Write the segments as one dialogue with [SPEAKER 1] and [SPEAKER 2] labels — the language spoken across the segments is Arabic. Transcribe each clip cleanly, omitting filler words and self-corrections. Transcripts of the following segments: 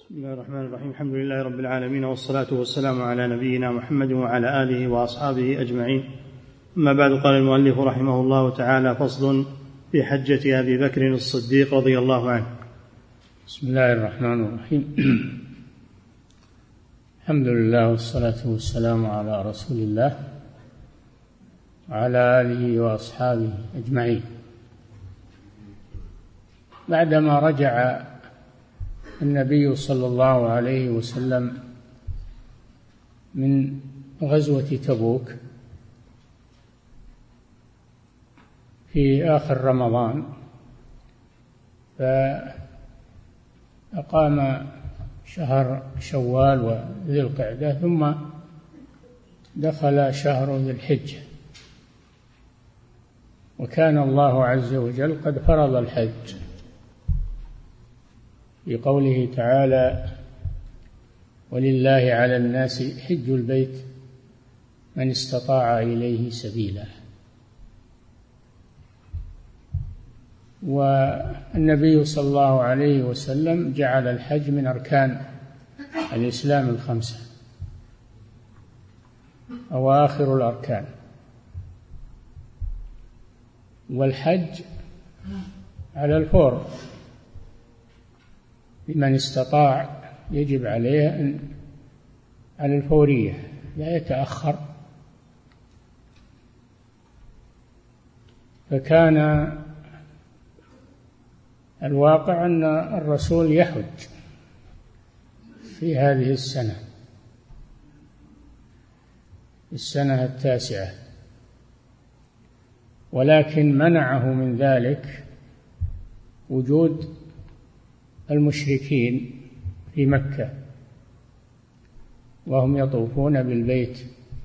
[SPEAKER 1] بسم الله الرحمن الرحيم. الحمد لله رب العالمين، والصلاة والسلام على نبينا محمد وعلى آله وأصحابه أجمعين. أما بعد، قال المؤلف رحمه الله تعالى: فصل في حجة أبي بكر الصديق رضي الله عنه.
[SPEAKER 2] بسم الله الرحمن الرحيم. الحمد لله والصلاة والسلام على رسول الله وعلى آله وأصحابه أجمعين. بعدما رجع النبي صلى الله عليه وسلم من غزوة تبوك في آخر رمضان، فأقام شهر شوال وذي القعدة، ثم دخل شهر ذي الحجة، وكان الله عز وجل قد فرض الحج في قوله تعالى: ولله على الناس حج البيت من استطاع إليه سبيلا. والنبي صلى الله عليه وسلم جعل الحج من أركان الإسلام الخمسة أو آخر الأركان، والحج على الفور لمن استطاع، يجب عليه على الفورية لا يتأخر. فكان الواقع أن الرسول يحج في هذه السنة التاسعة، ولكن منعه من ذلك وجود المشركين في مكة وهم يطوفون بالبيت،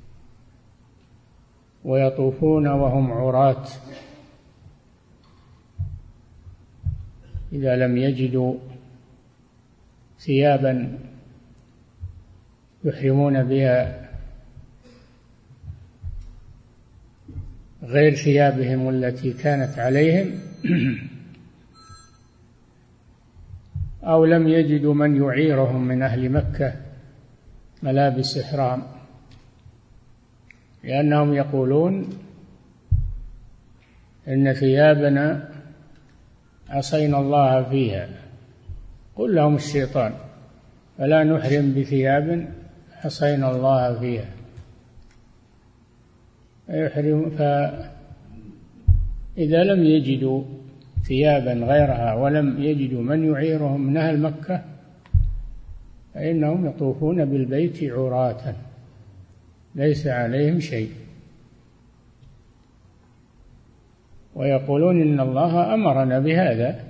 [SPEAKER 2] ويطوفون وهم عراة إذا لم يجدوا ثيابا يحرمون بها غير ثيابهم التي كانت عليهم، أو لم يجدوا من يعيرهم من أهل مكة ملابس إحرام، لأنهم يقولون إن ثيابنا عصينا الله فيها. قل لهم الشيطان: فلا نحرم بثياب عصينا الله فيها. فإذا لم يجدوا ثيابا غيرها ولم يجدوا من يعيرهم من أهل مكة، فإنهم يطوفون بالبيت عراة ليس عليهم شيء، ويقولون إن الله أمرنا بهذا.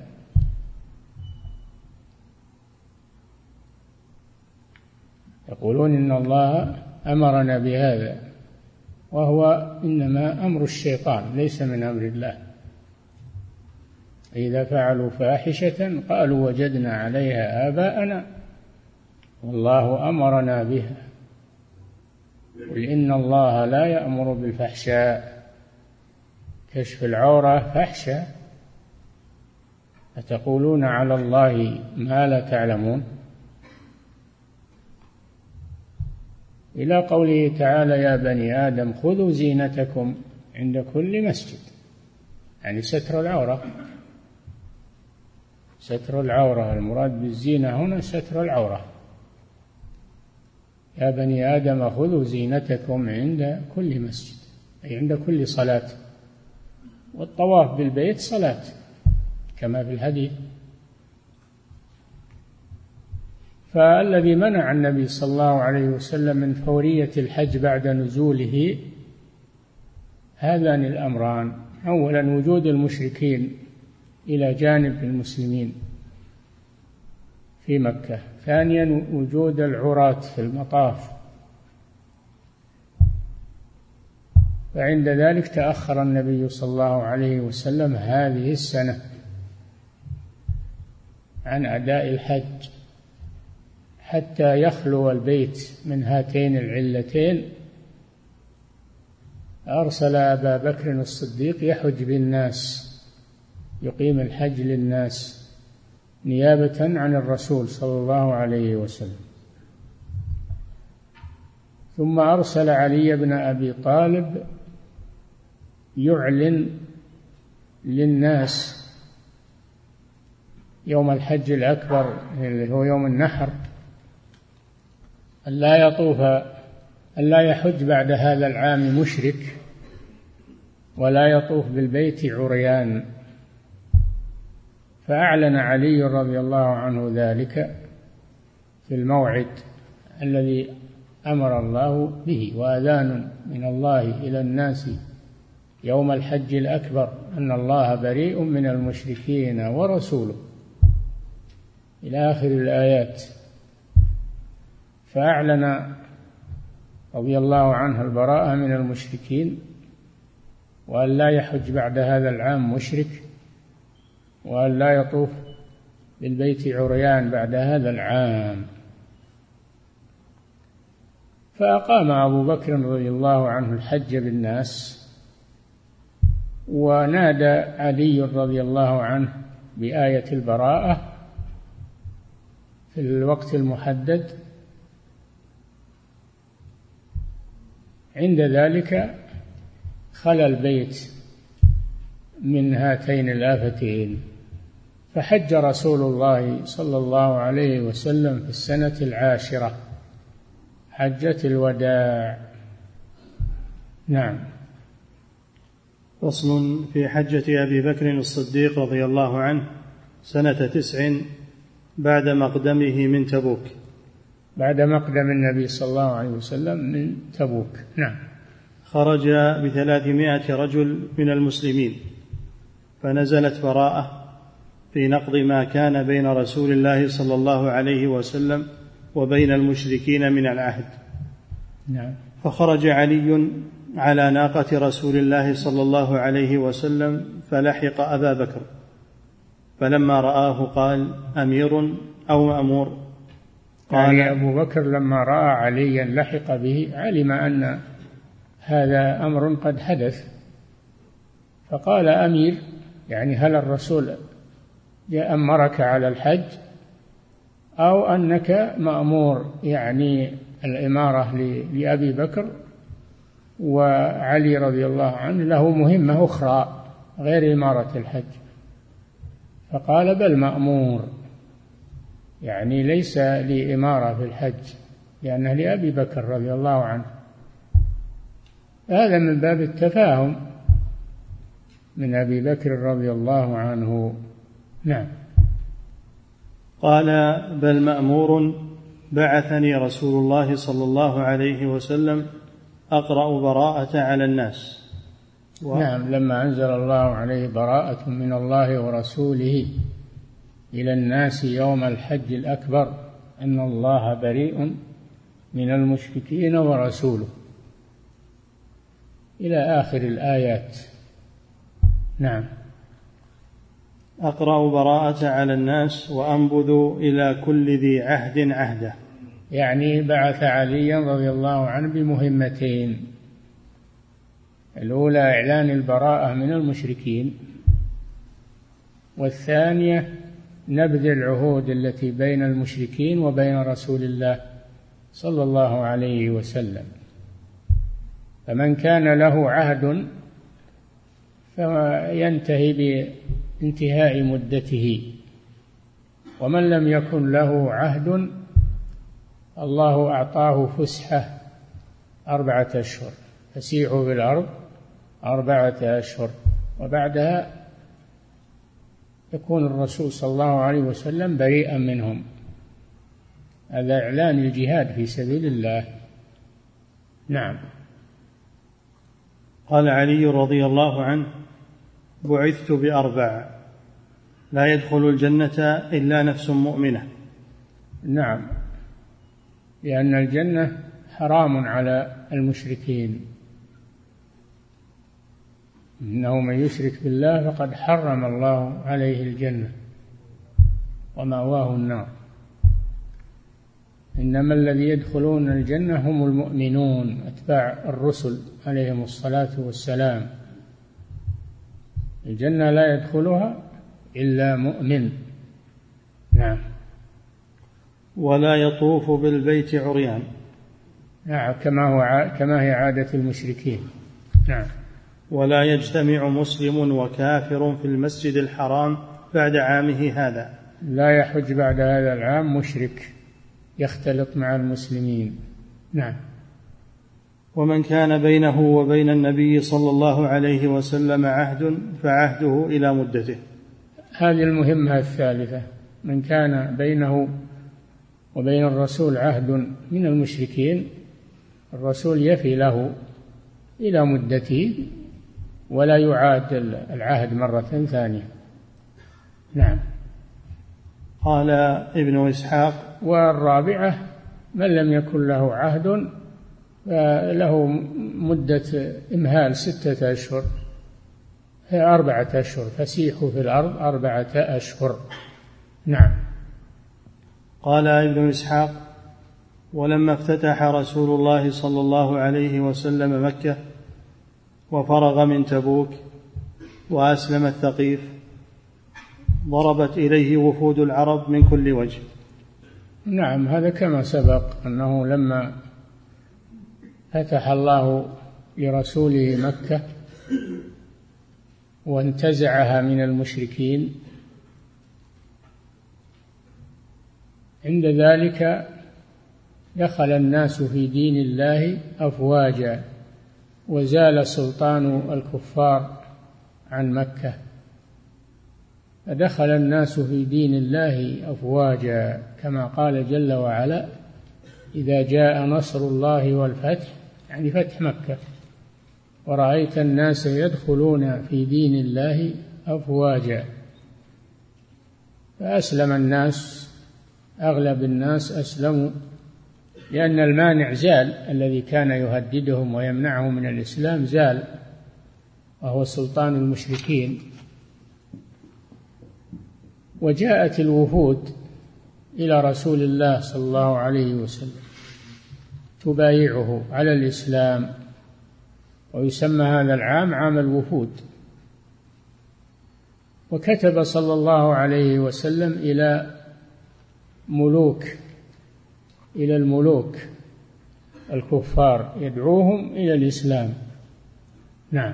[SPEAKER 2] يقولون إن الله أمرنا بهذا، وهو إنما أمر الشيطان ليس من أمر الله. إذا فعلوا فاحشة قالوا وجدنا عليها آباءنا والله أمرنا بها. قل إن الله لا يأمر بالفحشاء، كشف العورة فحشة، أتقولون على الله ما لا تعلمون. إلى قوله تعالى: يا بني آدم خذوا زينتكم عند كل مسجد، يعني ستر العورة. ستر العورة، المراد بالزينة هنا ستر العورة. يا بني آدم خذوا زينتكم عند كل مسجد، أي عند كل صلاة. والطواف بالبيت صلاة كما في الحديث. فالذي منع النبي صلى الله عليه وسلم من فورية الحج بعد نزوله هذان الأمران: أولا وجود المشركين إلى جانب المسلمين في مكة، ثانيا وجود العراة في المطاف. فعند ذلك تأخر النبي صلى الله عليه وسلم هذه السنة عن أداء الحج حتى يخلو البيت من هاتين العلتين. أرسل أبا بكر الصديق يحج بالناس، يقيم الحج للناس نيابة عن الرسول صلى الله عليه وسلم. ثم أرسل علي بن أبي طالب يعلن للناس يوم الحج الأكبر اللي هو يوم النحر ألا يحج بعد هذا العام مشرك ولا يطوف بالبيت عريان. فأعلن علي رضي الله عنه ذلك في الموعد الذي أمر الله به، وأذان من الله إلى الناس يوم الحج الأكبر أن الله بريء من المشركين ورسوله إلى آخر الآيات. فأعلن رضي الله عنه البراءة من المشركين، وأن لا يحج بعد هذا العام مشرك، وأن لا يطوف بالبيت عريان بعد هذا العام. فأقام أبو بكر رضي الله عنه الحج بالناس، ونادى علي رضي الله عنه بآية البراءة في الوقت المحدد. عند ذلك خلا البيت من هاتين الآفتين، فحج رسول الله صلى الله عليه وسلم في السنة 10 حجة الوداع. نعم.
[SPEAKER 1] فصل في حجة أبي بكر الصديق رضي الله عنه سنة 9 بعد مقدمه من تبوك.
[SPEAKER 2] بعد مقدم النبي صلى الله عليه وسلم من تبوك. نعم.
[SPEAKER 1] خرج ب300 رجل من المسلمين، فنزلت براءة في نقض ما كان بين رسول الله صلى الله عليه وسلم وبين المشركين من العهد.
[SPEAKER 2] نعم.
[SPEAKER 1] فخرج علي على ناقة رسول الله صلى الله عليه وسلم فلحق أبا بكر، فلما رآه قال: أمير أو مأمور؟
[SPEAKER 2] قال يعني أبو بكر لما رأى عليا لحق به علم أن هذا أمر قد حدث، فقال: أمير، يعني هل الرسول أمرك على الحج أو أنك مأمور؟ يعني الإمارة لأبي بكر، وعلي رضي الله عنه له مهمة أخرى غير إمارة الحج. فقال: بل مأمور، يعني ليس لي إمارة في الحج لأنه لأبي بكر رضي الله عنه. هذا من باب التفاهم من أبي بكر رضي الله عنه. نعم.
[SPEAKER 1] قال: بل مأمور، بعثني رسول الله صلى الله عليه وسلم أقرأ براءة على الناس.
[SPEAKER 2] نعم، لما أنزل الله عليه براءة من الله ورسوله إلى الناس يوم الحج الأكبر أن الله بريء من المشركين ورسوله إلى آخر الآيات. نعم.
[SPEAKER 1] أقرأ براءة على الناس وأنبذ إلى كل ذي عهد عهده.
[SPEAKER 2] يعني بعث عليا رضي الله عنه بمهمتين: الأولى إعلان البراءة من المشركين، والثانية نبذ العهود التي بين المشركين وبين رسول الله صلى الله عليه وسلم. فمن كان له عهد فينتهي بانتهاء مدته، ومن لم يكن له عهد الله أعطاه فسحة 4 أشهر، فسيحوا في الأرض 4 أشهر، وبعدها يكون الرسول صلى الله عليه وسلم بريئا منهم. هذا إعلان الجهاد في سبيل الله. نعم.
[SPEAKER 1] قال علي رضي الله عنه: بعثت ب4 لا يدخل الجنة إلا نفس مؤمنة.
[SPEAKER 2] نعم، لأن الجنة حرام على المشركين، إنه من يشرك بالله فقد حرم الله عليه الجنة ومأواه النار. إنما الذي يدخلون الجنة هم المؤمنون أتباع الرسل عليهم الصلاة والسلام. الجنة لا يدخلها إلا مؤمن، نعم.
[SPEAKER 1] ولا يطوف بالبيت عريان.
[SPEAKER 2] نعم، كما هي عادة المشركين. نعم.
[SPEAKER 1] ولا يجتمع مسلم وكافر في المسجد الحرام بعد عامه هذا.
[SPEAKER 2] لا يحج بعد هذا العام مشرك يختلط مع المسلمين. نعم.
[SPEAKER 1] ومن كان بينه وبين النبي صلى الله عليه وسلم عهد فعهده إلى مدته.
[SPEAKER 2] هذه المهمة الثالثة، من كان بينه وبين الرسول عهد من المشركين الرسول يفي له إلى مدته ولا يعاد العهد مرة ثانية. نعم.
[SPEAKER 1] قال ابن إسحاق:
[SPEAKER 2] والرابعة من لم يكن له عهد له مدة إمهال 6 أشهر، 4 أشهر، فسيحوا في الأرض 4 أشهر. نعم.
[SPEAKER 1] قال ابن إسحاق: ولما افتتح رسول الله صلى الله عليه وسلم مكة وفرغ من تبوك وأسلم الثقيف ضربت إليه وفود العرب من كل وجه.
[SPEAKER 2] نعم، هذا كما سبق أنه لما فتح الله لرسوله مكة وانتزعها من المشركين، عند ذلك دخل الناس في دين الله أفواجا وزال سلطان الكفار عن مكة، فدخل الناس في دين الله أفواجا كما قال جل وعلا: إذا جاء نصر الله والفتح، يعني فتح مكة، ورأيت الناس يدخلون في دين الله أفواجا. فأسلم الناس، أغلب الناس أسلموا لأن المانع زال، الذي كان يهددهم ويمنعهم من الإسلام زال، وهو سلطان المشركين. وجاءت الوفود إلى رسول الله صلى الله عليه وسلم تبايعه على الإسلام، ويسمى هذا العام عام الوفود. وكتب صلى الله عليه وسلم إلى الملوك الكفار يدعوهم إلى الإسلام. نعم.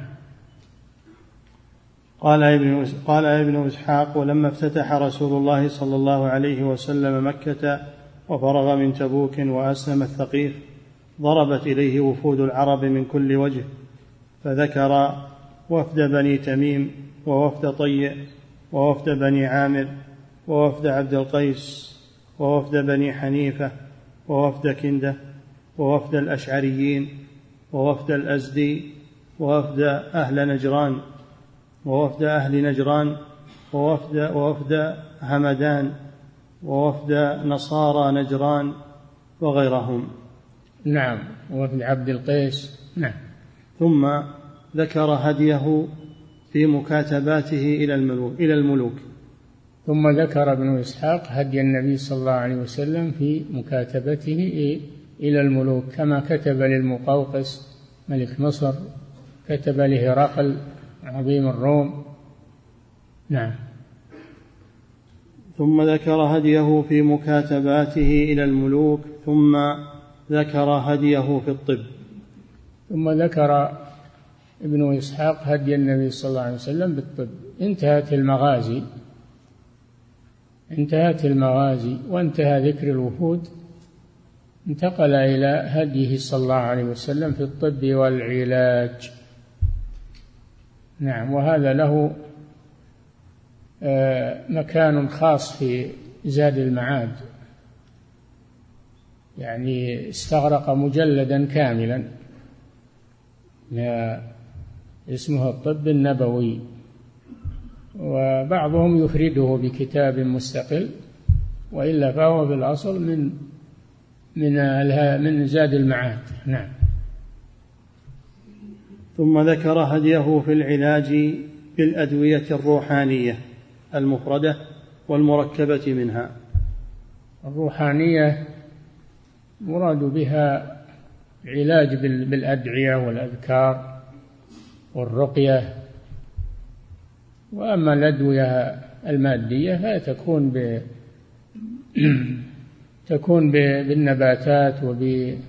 [SPEAKER 1] قال ابن إسحاق: ولما افتتح رسول الله صلى الله عليه وسلم مكة وفرغ من تبوك وأسلم الثقيف ضربت إليه وفود العرب من كل وجه، فذكر وفد بني تميم ووفد طيء ووفد بني عامر ووفد عبد القيس ووفد بني حنيفة ووفد كندة ووفد الأشعريين ووفد الأزدي ووفد أهل نجران ووفد أهل نجران ووفد همدان ووفد نصارى نجران وغيرهم.
[SPEAKER 2] نعم. ووفد عبد القيس. نعم.
[SPEAKER 1] ثم ذكر هديه في مكاتباته إلى الملوك.
[SPEAKER 2] ثم ذكر ابن إسحاق هدي النبي صلى الله عليه وسلم في مكاتبته إلى الملوك، كما كتب للمقوقس ملك مصر، كتب لهرقل عظيم الروم. نعم.
[SPEAKER 1] ثم ذكر هديه في مكاتباته إلى الملوك، ثم ذكر هديه في الطب.
[SPEAKER 2] ثم ذكر ابن إسحاق هدي النبي صلى الله عليه وسلم بالطب. انتهت المغازي وانتهى ذكر الوفود، انتقل إلى هديه صلى الله عليه وسلم في الطب والعلاج. نعم. وهذا له مكان خاص في زاد المعاد، يعني استغرق مجلدا كاملا اسمه الطب النبوي، وبعضهم يفرده بكتاب مستقل، وإلا فهو بالأصل من زاد المعاد. نعم.
[SPEAKER 1] ثم ذكر هديه في العلاج بالأدوية الروحانية المفردة والمركبة منها.
[SPEAKER 2] الروحانية مراد بها العلاج بالأدعية والأذكار والرقية، وأما الأدوية المادية فتكون تكون بالنباتات وبأنواع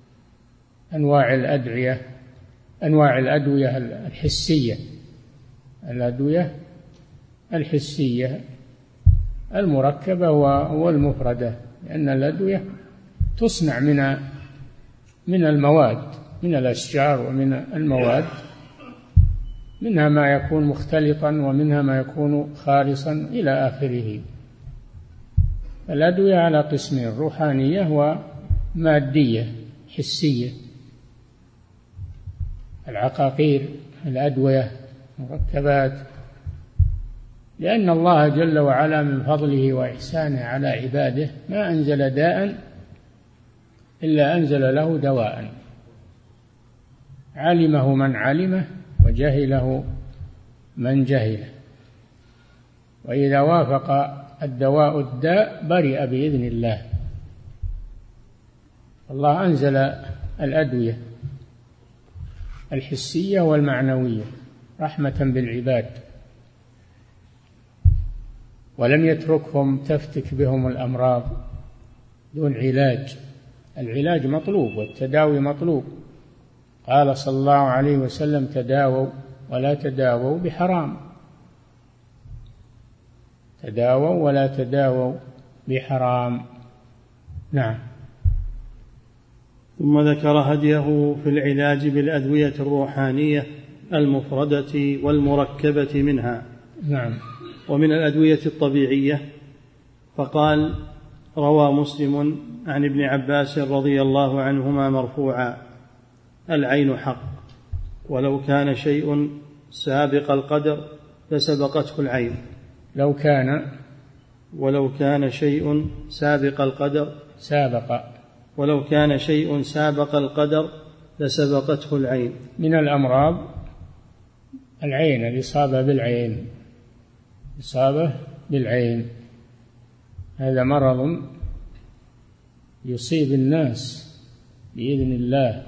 [SPEAKER 2] الأدوية، أنواع الأدوية الحسية، الأدوية الحسية المركبة والمفردة، لأن الأدوية تصنع من المواد، من الأشجار ومن المواد، منها ما يكون مختلطا ومنها ما يكون خالصا إلى آخره. الأدوية على قسمين: روحانية ومادية حسية. العقاقير، الأدوية، مركبات، لأن الله جل وعلا من فضله وإحسانه على عباده ما أنزل داء إلا أنزل له دواء، علمه من علمه وجهله من جهله، وإذا وافق الدواء الداء برئ بإذن الله. الله أنزل الأدوية الحسية والمعنوية رحمة بالعباد، ولم يتركهم تفتك بهم الأمراض دون علاج. العلاج مطلوب والتداوي مطلوب. قال صلى الله عليه وسلم: تداووا ولا تداووا بحرام، تداووا ولا تداووا بحرام. نعم.
[SPEAKER 1] ثم ذكر هديه في العلاج بالأدوية الروحانية المفردة والمركبة منها.
[SPEAKER 2] نعم.
[SPEAKER 1] ومن الأدوية الطبيعية فقال: روى مسلم عن ابن عباس رضي الله عنهما مرفوعا: العين حق، ولو كان شيء سابق القدر لسبقته العين. ولو كان شيء سابق القدر ولو كان شيء سابق القدر لسبقته العين.
[SPEAKER 2] من الأمراض العين، الإصابة بالعين، هذا مرض يصيب الناس بإذن الله،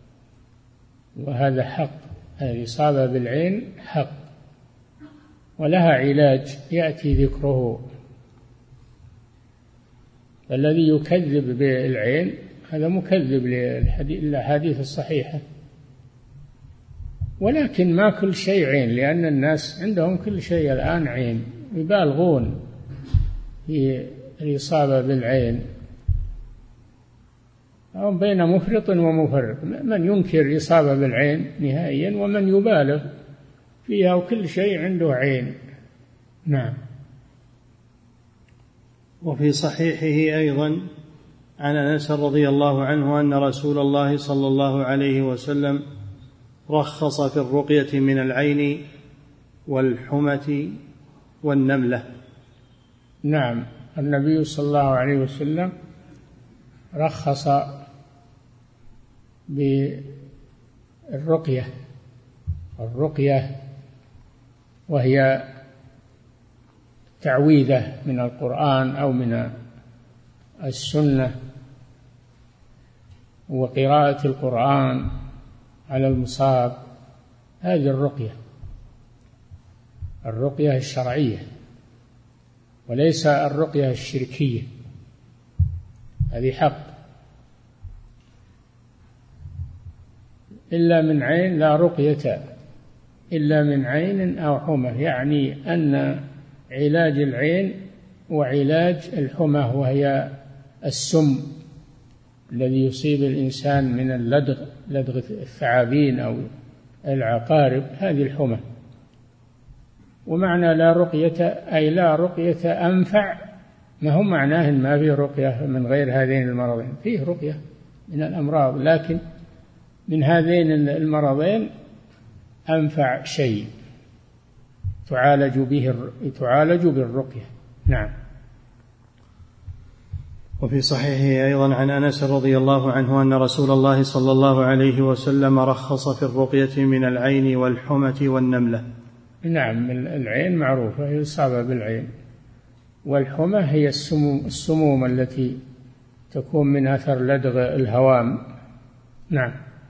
[SPEAKER 2] وهذا حق. الإصابة بالعين حق ولها علاج يأتي ذكره. الذي يكذب بالعين هذا مكذب للأحاديث الصحيحة. ولكن ما كل شيء عين، لأن الناس عندهم كل شيء الآن عين، يبالغون في الإصابة بالعين، أو بين مفرط ومفرط، من ينكر إصابة بالعين نهائيا ومن يبالغ فيها، وكل شيء عنده عين. نعم.
[SPEAKER 1] وفي صحيحه أيضا عن أنس رضي الله عنه أن رسول الله صلى الله عليه وسلم رخص في الرقية من العين والحمة والنملة.
[SPEAKER 2] نعم، النبي صلى الله عليه وسلم رخص بالرقية. الرقية وهي تعويذة من القرآن أو من السنة، وقراءة القرآن على المصاب، هذه الرقية الشرعية، وليس الرقية الشركية، هذه حق. إلا من عين لا رقية إلا من عين أو حمى، يعني أن علاج العين وعلاج الحمى، وهي السم الذي يصيب الإنسان من لدغ الثعابين أو العقارب، هذه الحمى. ومعنى لا رقية أي لا رقية أنفع، ما هو معناه ما فيه رقية من غير هذين المرضين، فيه رقية من الأمراض، لكن من هذين المرضين أنفع شيء تعالج بالرقية. نعم.
[SPEAKER 1] وفي صحيحه أيضا عن أنس رضي الله عنه أن رسول الله صلى الله عليه وسلم رخص في الرقية من العين والحمة والنملة.
[SPEAKER 2] نعم، العين معروفة هي الإصابة بالعين، والحمى هي السموم التي تكون من أثر لدغ الهوام. نعم.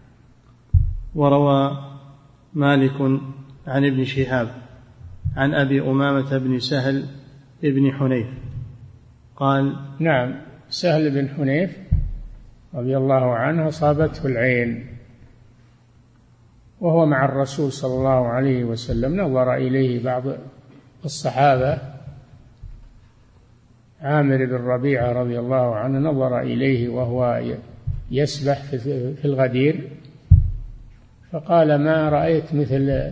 [SPEAKER 1] وروى مالك عن ابن شهاب عن أبي أمامة بن سهل بن حنيف قال
[SPEAKER 2] نعم، سهل بن حنيف رضي الله عنه أصابته العين وهو مع الرسول صلى الله عليه وسلم، نظر إليه بعض الصحابة، عامر بن ربيعة رضي الله عنه نظر إليه وهو يسبح في الغدير فقال: ما رأيت مثل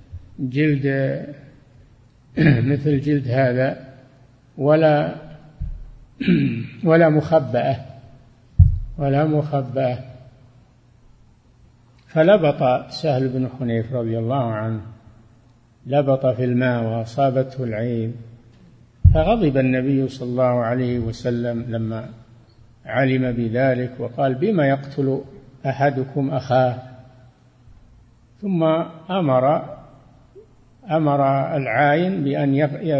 [SPEAKER 2] جلد هذا ولا مخبأة. فلبط سهل بن حنيف رضي الله عنه، لبط في الماء وأصابته العين، فغضب النبي صلى الله عليه وسلم لما علم بذلك وقال: بما يقتل أحدكم أخاه؟ ثم أمر العاين بأن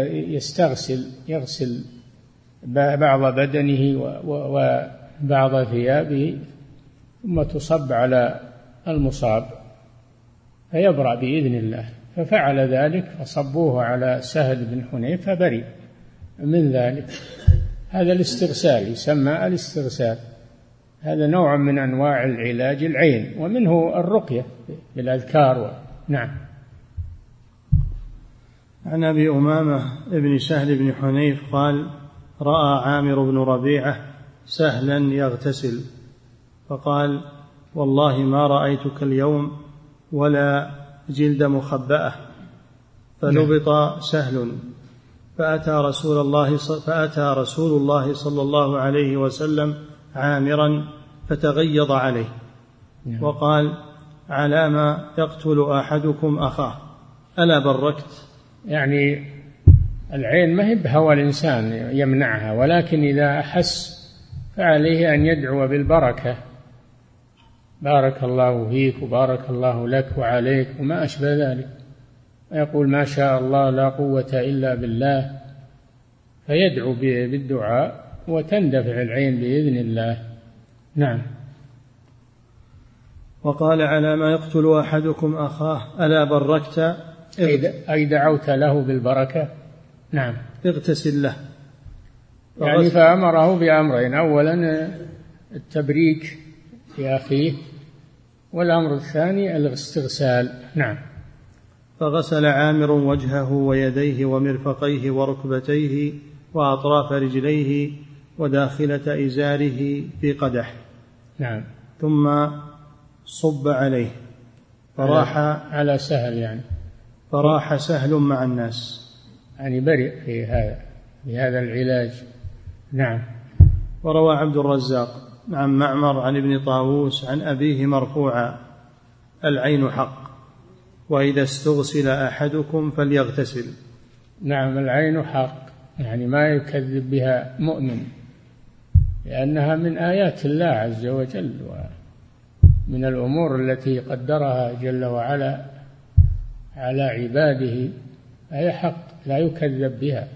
[SPEAKER 2] يغسل بعض بدنه وبعض ثيابه ثم تصب على المصاب فيبرأ بإذن الله. ففعل ذلك، فصبوه على سهل بن حنيف فبرئ من ذلك. هذا الاستغسال يسمى الاستغسال، هذا نوع من أنواع العلاج العين، ومنه الرقية بالأذكار. نعم.
[SPEAKER 1] عن أبي أمامة ابن سهل بن حنيف قال: رأى عامر بن ربيعة سهلا يغتسل فقال: والله ما رأيتك اليوم ولا جلد مخبأة. فلبط سهل فأتى رسول الله صلى الله عليه وسلم عامرا فتغيظ عليه وقال: على ما يقتل أحدكم أخاه ألا بركت؟
[SPEAKER 2] يعني العين ما هي بهوى الإنسان يمنعها، ولكن إذا أحس فعليه أن يدعو بالبركة: بارك الله فيك وبارك الله لك وعليك وما أشبه ذلك، ويقول: ما شاء الله لا قوة إلا بالله، فيدعو بالدعاء وتندفع العين بإذن الله. نعم.
[SPEAKER 1] وقال: على ما يقتل أحدكم أخاه ألا بركت؟
[SPEAKER 2] أي دعوت له بالبركة. نعم.
[SPEAKER 1] اغتسل له.
[SPEAKER 2] يعني فأمره بأمرين: أولا التبريك في أخيه، والأمر الثاني الاستغسال. نعم.
[SPEAKER 1] فغسل عامر وجهه ويديه ومرفقيه وركبتيه وأطراف رجليه وداخلة إزاره في قدح.
[SPEAKER 2] نعم.
[SPEAKER 1] ثم صب عليه فراح
[SPEAKER 2] على سهل، يعني
[SPEAKER 1] فراح سهل مع الناس،
[SPEAKER 2] يعني برئ في هذا العلاج. نعم.
[SPEAKER 1] وروى عبد الرزاق عن معمر عن ابن طاووس عن أبيه مرفوعا: العين حق، وإذا استغسل أحدكم فليغتسل.
[SPEAKER 2] نعم، العين حق، يعني ما يكذب بها مؤمن، لأنها من آيات الله عز وجل ومن الأمور التي قدرها جل وعلا على عباده، هي حق لا يكذب بها.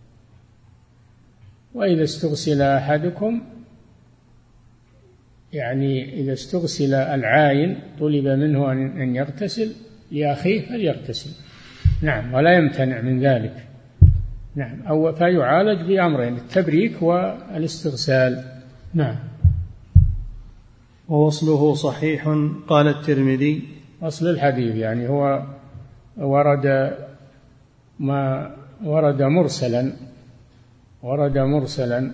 [SPEAKER 2] وإذا استغسل أحدكم، يعني إذا استغسل العاين طلب منه أن يغتسل لأخيه فليغتسل. نعم، ولا يمتنع من ذلك. نعم. أو فيعالج بأمرين: التبريك والاستغسال. نعم.
[SPEAKER 1] ووصله صحيح. قال الترمذي:
[SPEAKER 2] وصل الحديث يعني هو ورد مرسلا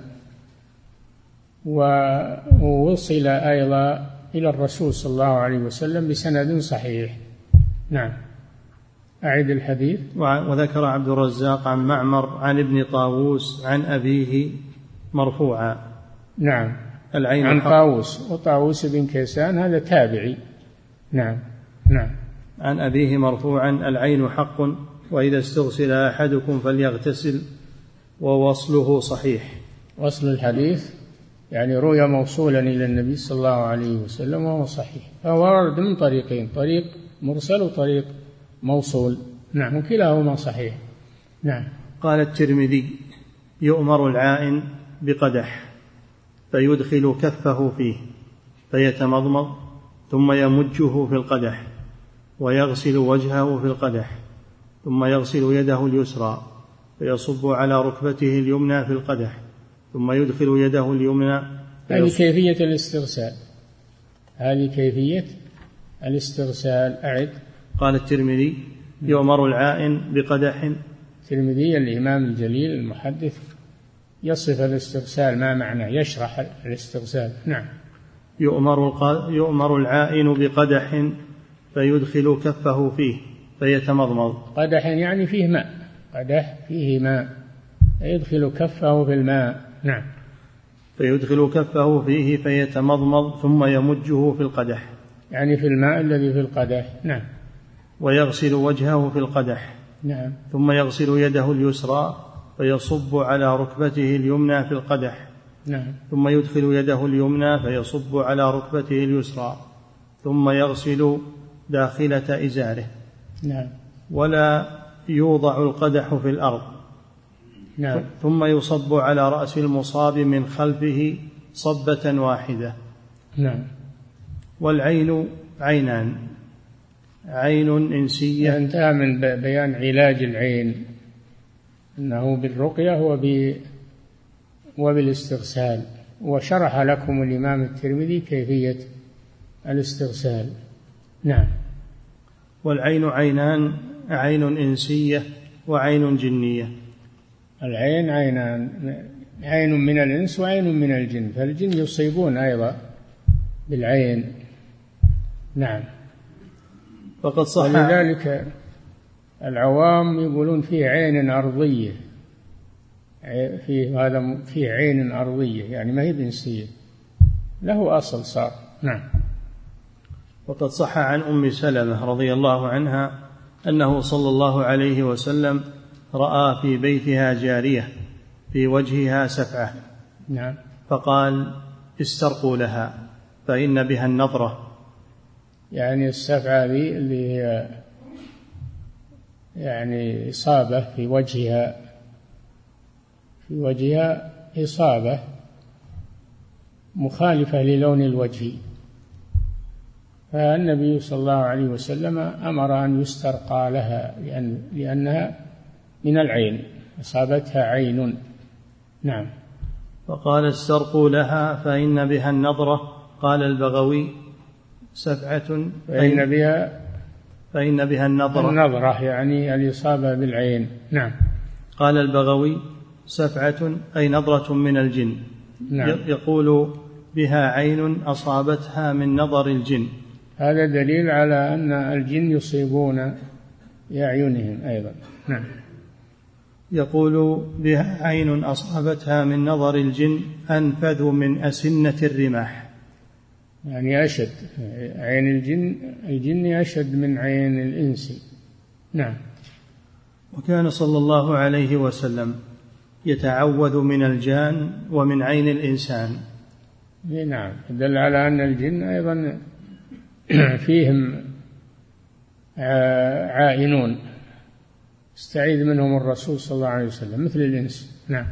[SPEAKER 2] ووصل أيضا إلى الرسول صلى الله عليه وسلم بسند صحيح. نعم. أعد الحديث.
[SPEAKER 1] وذكر عبد الرزاق عن معمر عن ابن طاووس عن أبيه مرفوعا.
[SPEAKER 2] نعم.
[SPEAKER 1] العين
[SPEAKER 2] عن طاووس، وطاووس بن كيسان هذا تابعي. نعم. نعم.
[SPEAKER 1] عن أبيه مرفوعا: العين حق، وإذا استغسل أحدكم فليغتسل. ووصله صحيح.
[SPEAKER 2] وصل الحديث يعني روي موصولا إلى النبي صلى الله عليه وسلم وهو صحيح، فهو ورد من طريقين: طريق مرسل وطريق موصول. نعم، وكلاهما صحيح. نعم.
[SPEAKER 1] قال الترمذي: يؤمر العائن بقدح فيدخل كفه فيه فيتمضمض ثم يمجه في القدح ويغسل وجهه في القدح ثم يغسل يده اليسرى فيصب على ركبته اليمنى في القدح ثم يدخل يده اليمنى.
[SPEAKER 2] هذه كيفية الاسترسال، هذه كيفية الاسترسال. أعد.
[SPEAKER 1] قال الترمذي: يؤمر العائن بقدح.
[SPEAKER 2] الترمذي الإمام الجليل المحدث يصف الاسترسال، ما معنى، يشرح الاسترسال. نعم.
[SPEAKER 1] يؤمر العائن بقدح فيدخل كفه فيه فيتمضمض.
[SPEAKER 2] قدح يعني فيه ماء، قدح فيه ماء، يدخل كفه في الماء. نعم.
[SPEAKER 1] فيدخل كفه فيه فيتمضمض ثم يمجه في القدح،
[SPEAKER 2] يعني في الماء الذي في القدح. نعم.
[SPEAKER 1] ويغسل وجهه في القدح.
[SPEAKER 2] نعم.
[SPEAKER 1] ثم يغسل يده اليسرى فيصب على ركبته اليمنى في القدح.
[SPEAKER 2] نعم.
[SPEAKER 1] ثم يدخل يده اليمنى فيصب على ركبته اليسرى ثم يغسل داخلة إزاره.
[SPEAKER 2] نعم.
[SPEAKER 1] ولا يوضع القدح في الأرض.
[SPEAKER 2] نعم.
[SPEAKER 1] ثم يصب على رأس المصاب من خلفه صبة واحدة.
[SPEAKER 2] نعم.
[SPEAKER 1] والعين عينان: عين إنسية.
[SPEAKER 2] انتهى من بيان علاج العين، أنه بالرقية وبالاستغسال، وشرح لكم الإمام الترمذي كيفية الاستغسال. نعم.
[SPEAKER 1] والعين عينان: عين إنسية وعين جنية.
[SPEAKER 2] العين عينان، عين من الإنس وعين من الجن، فالجن يصيبون أيضا بالعين. نعم.
[SPEAKER 1] فقد صح.
[SPEAKER 2] ولذلك العوام يقولون فيه عين أرضية، فيه عين أرضية، يعني ما هي إنسية، له أصل صار. نعم.
[SPEAKER 1] وقد صح عن أم سلمة رضي الله عنها أنه صلى الله عليه وسلم رأى في بيتها جارية في وجهها سفعة.
[SPEAKER 2] نعم.
[SPEAKER 1] فقال: استرقوا لها فإن بها النظرة. يعني
[SPEAKER 2] السفعة اللي هي يعني إصابة في وجهها إصابة مخالفة للون الوجه، فالنبي صلى الله عليه وسلم أمر أن يسترقى لها لأنها من العين، أصابتها عين. نعم.
[SPEAKER 1] فقال: استرقوا لها فإن بها النظرة. قال البغوي: سفعة فإن بها
[SPEAKER 2] النظرة يعني الإصابة بالعين. نعم.
[SPEAKER 1] قال البغوي: سفعة أي نظرة من الجن.
[SPEAKER 2] نعم.
[SPEAKER 1] يقول: بها عين أصابتها من نظر الجن.
[SPEAKER 2] هذا دليل على أن الجن يصيبون بأعينهم أيضا. نعم.
[SPEAKER 1] يقول: بها عين أصابتها من نظر الجن أنفذ من أسنة الرماح،
[SPEAKER 2] يعني أشد، عين الجن أشد من عين الإنس. نعم.
[SPEAKER 1] وكان صلى الله عليه وسلم يتعوذ من الجان ومن عين الإنسان.
[SPEAKER 2] نعم. دل على أن الجن أيضا فيهم عائنون استعيذ منهم الرسول صلى الله عليه وسلم مثل الإنس. نعم.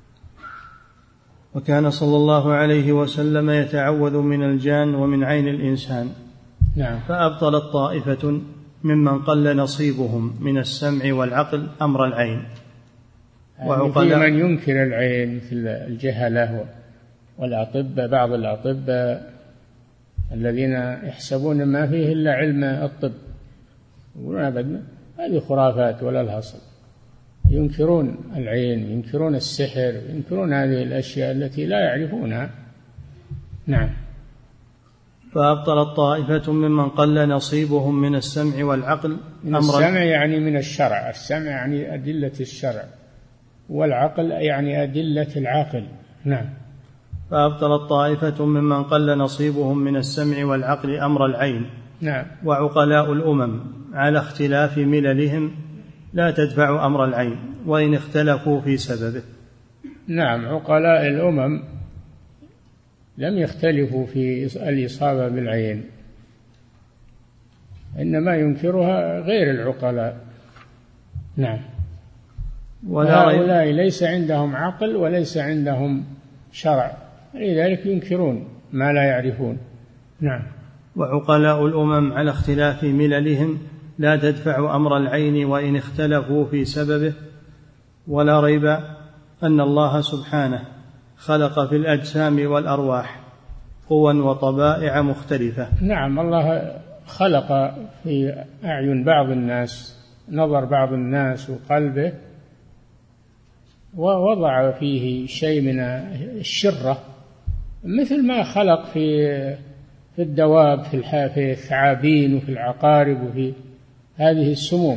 [SPEAKER 1] وكان صلى الله عليه وسلم يتعوذ من الجان ومن عين الإنسان.
[SPEAKER 2] نعم.
[SPEAKER 1] فأبطلت طائفة ممن قل نصيبهم من السمع والعقل أمر العين.
[SPEAKER 2] يعني في من ينكر العين مثل الجهلة والأطباء، بعض الأطباء الذين يحسبون ما فيه إلا علم الطب، يقولون أبدا هذه خرافات ولا لها أصل، ينكرون العين، ينكرون السحر، ينكرون هذه الأشياء التي لا يعرفونها. نعم.
[SPEAKER 1] فأبطلت طائفة ممن قل نصيبهم من السمع والعقل
[SPEAKER 2] من السمع يعني من الشرع، السمع يعني أدلة الشرع، والعقل يعني أدلة العقل. نعم.
[SPEAKER 1] فأبطلت طائفة ممن قل نصيبهم من السمع والعقل أمر العين.
[SPEAKER 2] نعم.
[SPEAKER 1] وعقلاء الأمم على اختلاف مللهم لا تدفع أمر العين وإن اختلفوا في سببه.
[SPEAKER 2] نعم. عقلاء الأمم لم يختلفوا في الإصابة بالعين، إنما ينكرها غير العقلاء. نعم. وهؤلاء ليس عندهم عقل وليس عندهم شرع، لذلك ينكرون ما لا يعرفون. نعم.
[SPEAKER 1] وعقلاء الأمم على اختلاف مللهم لا تدفع أمر العين وإن اختلفوا في سببه. ولا ريب أن الله سبحانه خلق في الأجسام والأرواح قوى وطبائع مختلفة.
[SPEAKER 2] نعم، الله خلق في أعين بعض الناس، نظر بعض الناس وقلبه، ووضع فيه شيء من الشرة، مثل ما خلق في الدواب، في الثعابين وفي العقارب وفي هذه السموم،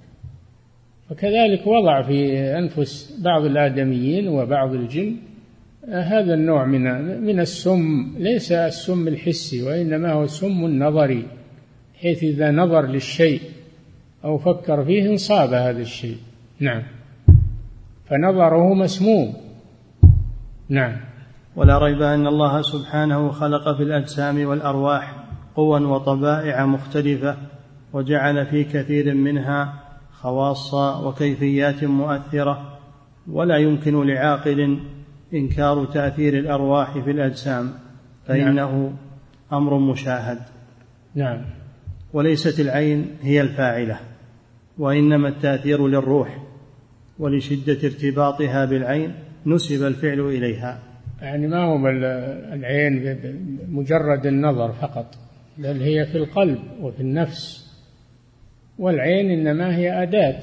[SPEAKER 2] وكذلك وضع في أنفس بعض الآدميين وبعض الجن هذا النوع من السم، ليس السم الحسي وإنما هو السم النظري، حيث إذا نظر للشيء أو فكر فيه انصاب هذا الشيء. نعم، فنظره مسموم. نعم.
[SPEAKER 1] ولا ريب أن الله سبحانه خلق في الأجسام والأرواح قوى وطبائع مختلفة، وجعل في كثير منها خواص وكيفيات مؤثرة، ولا يمكن لعاقل إنكار تأثير الأرواح في الأجسام، فإنه أمر مشاهد.
[SPEAKER 2] نعم.
[SPEAKER 1] وليست العين هي الفاعلة، وإنما التأثير للروح، ولشدة ارتباطها بالعين نسب الفعل إليها.
[SPEAKER 2] يعني ما هو العين مجرد النظر فقط، بل هي في القلب وفي النفس، والعين إنما هي أداة،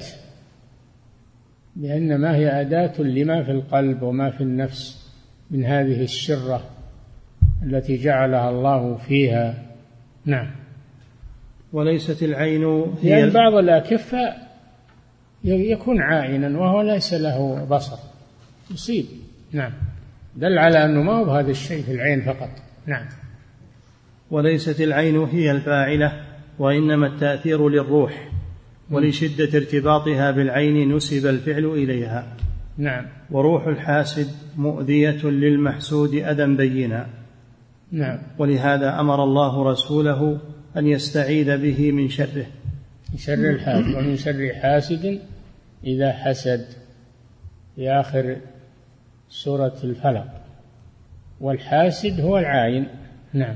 [SPEAKER 2] لأنما هي أداة لما في القلب وما في النفس من هذه الشرة التي جعلها الله فيها. نعم.
[SPEAKER 1] وليست العين هي
[SPEAKER 2] يعني بعض الأكفة يكون عائنا وهو ليس له بصر، يصيب. نعم، دل على أنه ما هو هذا الشيء في العين فقط. نعم.
[SPEAKER 1] وليست العين هي الفاعلة، وإنما التأثير للروح، ولشدة ارتباطها بالعين نسب الفعل إليها.
[SPEAKER 2] نعم.
[SPEAKER 1] وروح الحاسد مؤذية للمحسود أذى بينا.
[SPEAKER 2] نعم.
[SPEAKER 1] ولهذا أمر الله رسوله أن يستعيذ به من شره،
[SPEAKER 2] من شر الحاسد، ومن شر حاسد إذا حسد، في آخر سورة الفلق. والحاسد هو العاين. نعم.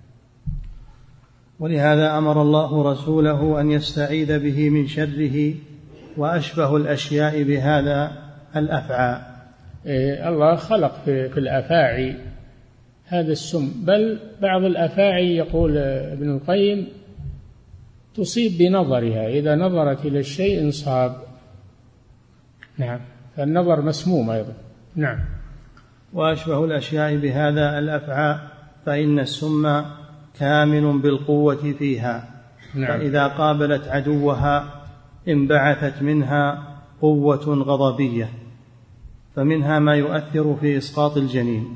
[SPEAKER 1] ولهذا أمر الله رسوله أن يستعيذ به من شره، وأشبه الأشياء بهذا الأفعى.
[SPEAKER 2] الله خلق في الأفاعي هذا السم، بل بعض الأفاعي يقول ابن القيم تصيب بنظرها، إذا نظرت إلى الشيء انصاب. نعم، فالنظر مسموم أيضا. نعم.
[SPEAKER 1] وأشبه الأشياء بهذا الأفعى، فإن السم كامن بالقوة فيها.
[SPEAKER 2] نعم.
[SPEAKER 1] فإذا قابلت عدوها انبعثت منها قوة غضبية، فمنها ما يؤثر في إسقاط الجنين،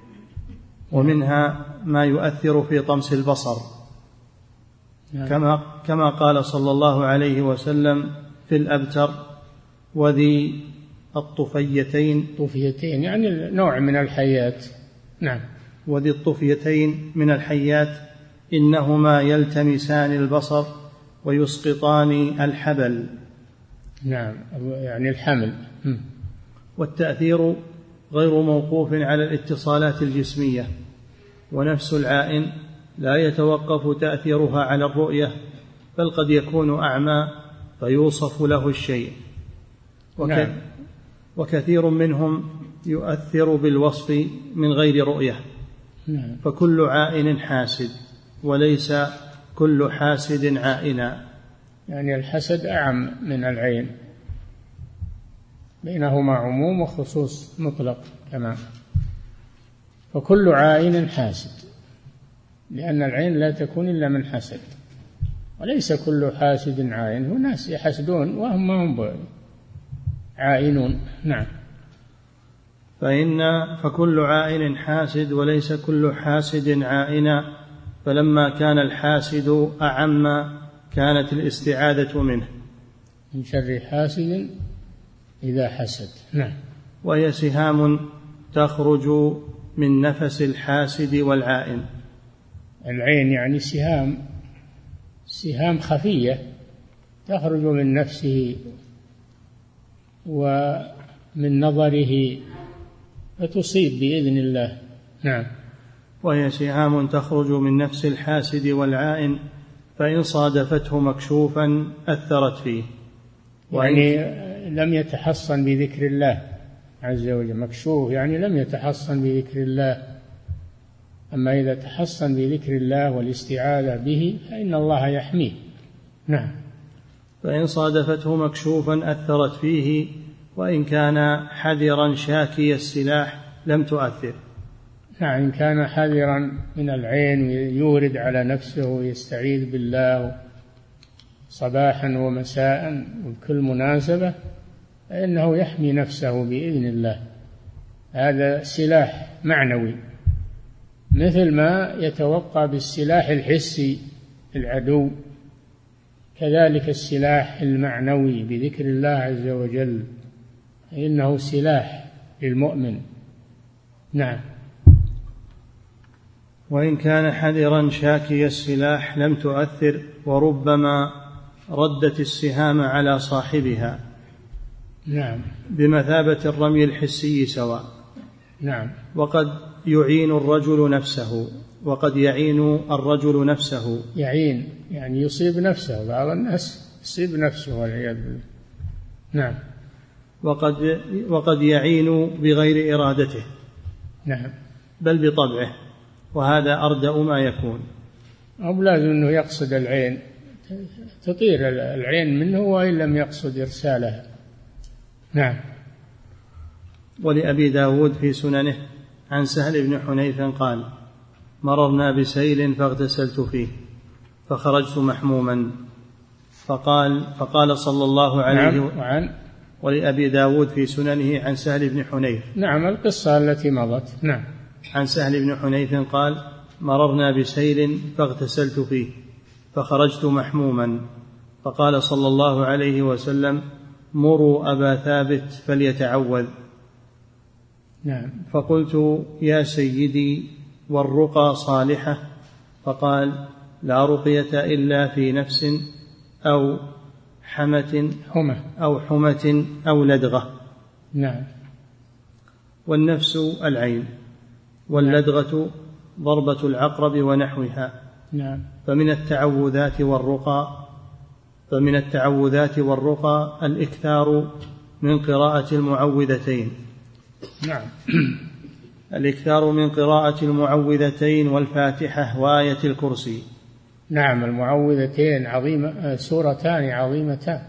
[SPEAKER 1] ومنها ما يؤثر في طمس البصر. كما قال صلى الله عليه وسلم في الأبتر وذي الطفيتين.
[SPEAKER 2] طفيتين يعني نوع من الحيات. نعم.
[SPEAKER 1] وذي الطفيتين من الحيات إنهما يلتمسان البصر ويسقطان الحبل.
[SPEAKER 2] نعم، يعني الحمل.
[SPEAKER 1] والتأثير غير موقوف على الاتصالات الجسمية، ونفس العائن لا يتوقف تأثيرها على الرؤية، بل قد يكون أعمى فيوصف له الشيء.
[SPEAKER 2] نعم.
[SPEAKER 1] وكثير منهم يؤثر بالوصف من غير رؤية.
[SPEAKER 2] نعم.
[SPEAKER 1] فكل عائن حاسد، وليس كل حاسد عائنا.
[SPEAKER 2] يعني الحسد أعم من العين، بينهما عموم وخصوص مطلق كمان. فكل عائن حاسد، لأن العين لا تكون إلا من حسد، وليس كل حاسد عائن. هناس يحسدون وهم ما هم عائنون. نعم.
[SPEAKER 1] فكل عائن حاسد، وليس كل حاسد عائنا. فلما كان الحاسد أعم كانت الاستعاذة منه
[SPEAKER 2] من شر حاسد إذا حسد. نعم.
[SPEAKER 1] وهي سهام تخرج من نفس الحاسد والعائن.
[SPEAKER 2] العين يعني سهام خفية تخرج من نفسه ومن نظره فتصيب بإذن الله. نعم.
[SPEAKER 1] وهي سهام تخرج من نفس الحاسد والعائن، فإن صادفته مكشوفا أثرت فيه،
[SPEAKER 2] يعني لم يتحصن بذكر الله عز وجل. مكشوف يعني لم يتحصن بذكر الله. أما إذا تحصن بذكر الله والاستعاذة به فإن الله يحميه. نعم.
[SPEAKER 1] فإن صادفته مكشوفا أثرت فيه، وإن كان حذرا شاكي السلاح لم تؤثر.
[SPEAKER 2] نعم، إن كان حذرا من العين يورد على نفسه ويستعيذ بالله صباحا ومساء وبكل مناسبة فإنه يحمي نفسه بإذن الله. هذا سلاح معنوي، مثل ما يتوقى بالسلاح الحسي العدو، كذلك السلاح المعنوي بذكر الله عز وجل إنه سلاح للمؤمن. نعم.
[SPEAKER 1] وإن كان حذرا شاكي السلاح لم تؤثر، وربما ردت السهام على صاحبها.
[SPEAKER 2] نعم.
[SPEAKER 1] بمثابة الرمي الحسي سواء.
[SPEAKER 2] نعم.
[SPEAKER 1] وقد يعين الرجل نفسه، وقد يعين الرجل نفسه.
[SPEAKER 2] يعين يعني يصيب نفسه، بعض الناس يصيب نفسه والعياذ بالله. نعم.
[SPEAKER 1] وقد يعين بغير إرادته.
[SPEAKER 2] نعم.
[SPEAKER 1] بل بطبعه، وهذا أردأ ما يكون.
[SPEAKER 2] أو لازم أنه يقصد العين، تطير العين منه وإن لم يقصد إرسالها. نعم.
[SPEAKER 1] ولأبي داود في سننه عن سهل بن حنيف قال: مررنا بسيل فاغتسلت فيه فخرجت محموما، فقال صلى الله عليه وسلم. ولأبي داود في سننه عن سهل بن حنيف.
[SPEAKER 2] نعم، القصة التي مضت. نعم.
[SPEAKER 1] عن سهل بن حنيف قال: مررنا بسيل فاغتسلت فيه فخرجت محموما، فقال صلى الله عليه وسلم: مروا أبا ثابت فليتعوذ.
[SPEAKER 2] نعم.
[SPEAKER 1] فقلت: يا سيدي، والرقى صالحة؟ فقال: لا رقية إلا في نفس أو حمة أو لدغة.
[SPEAKER 2] نعم.
[SPEAKER 1] والنفس العين، واللدغة ضربة العقرب ونحوها.
[SPEAKER 2] نعم.
[SPEAKER 1] فمن التعوذات والرقى الإكثار من قراءة المعوذتين.
[SPEAKER 2] نعم.
[SPEAKER 1] الإكثار من قراءة المعوذتين والفاتحة وآية الكرسي.
[SPEAKER 2] نعم، المعوذتين عظيمة، سورتان عظيمتان.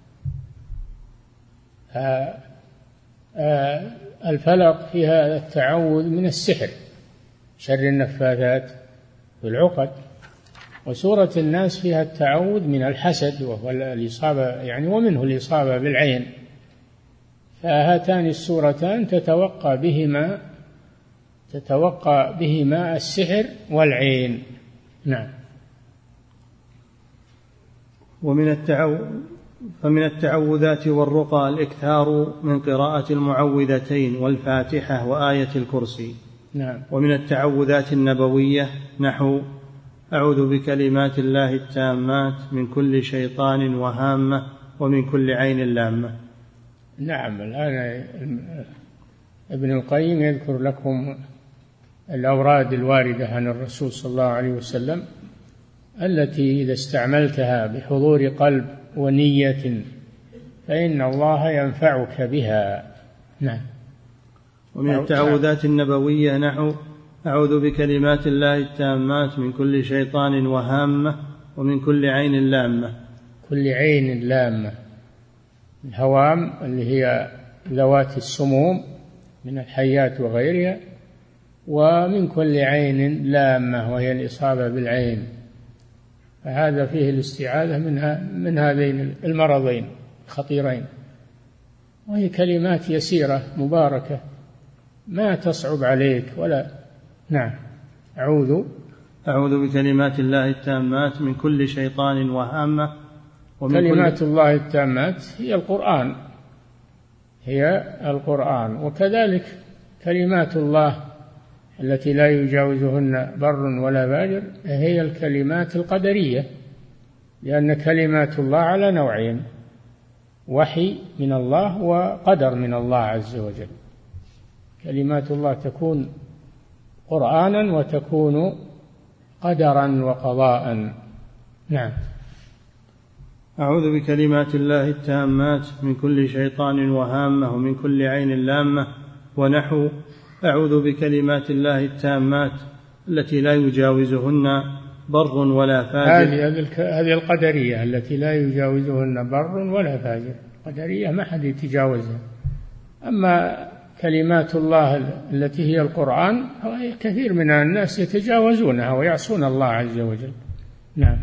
[SPEAKER 2] الفلق فيها التعوذ من السحر، شر النفاثات والعقد، وسورة الناس فيها التعوذ من الحسد وهو الإصابة يعني، ومنه الإصابة بالعين. فهاتان السورتان تتوقى بهما السحر والعين. نعم.
[SPEAKER 1] فمن التعوذات والرقى الإكثار من قراءة المعوذتين والفاتحة وآية الكرسي.
[SPEAKER 2] نعم.
[SPEAKER 1] ومن التعوذات النبوية نحو: أعوذ بكلمات الله التامات من كل شيطان وهامة ومن كل عين لامة.
[SPEAKER 2] نعم. الآن ابن القيم يذكر لكم الأوراد الواردة عن الرسول صلى الله عليه وسلم التي إذا استعملتها بحضور قلب ونية فإن الله ينفعك بها. نعم.
[SPEAKER 1] ومن التعوذات النبوية نحو: أعوذ بكلمات الله التامات من كل شيطان وهامة ومن كل عين لامة.
[SPEAKER 2] كل عين لامة، الهوام اللي هي ذوات السموم من الحيات وغيرها، ومن كل عين لامة وهي الإصابة بالعين. فهذا فيه الاستعاذة من هذين المرضين الخطيرين، وهي كلمات يسيرة مباركة ما تصعب عليك ولا. نعم.
[SPEAKER 1] أعوذ بكلمات الله التامات من كل شيطان وهامة.
[SPEAKER 2] كلمات الله التامات هي القرآن، وكذلك كلمات الله التي لا يجاوزهن بر ولا فاجر هي الكلمات القدرية، لأن كلمات الله على نوعين: وحي من الله وقدر من الله عز وجل. كلمات الله تكون قرآنا وتكون قدرا وقضاء. نعم.
[SPEAKER 1] أعوذ بكلمات الله التامات من كل شيطان وهامة ومن كل عين لامة. ونحو أعوذ بكلمات الله التامات التي لا يجاوزهن بر ولا فاجر.
[SPEAKER 2] هذه القدرية التي لا يجاوزهن بر ولا فاجر، قدرية ما حد يتجاوزها. أما كلمات الله التي هي القرآن كثير من الناس يتجاوزونها ويعصون الله عز وجل. نعم.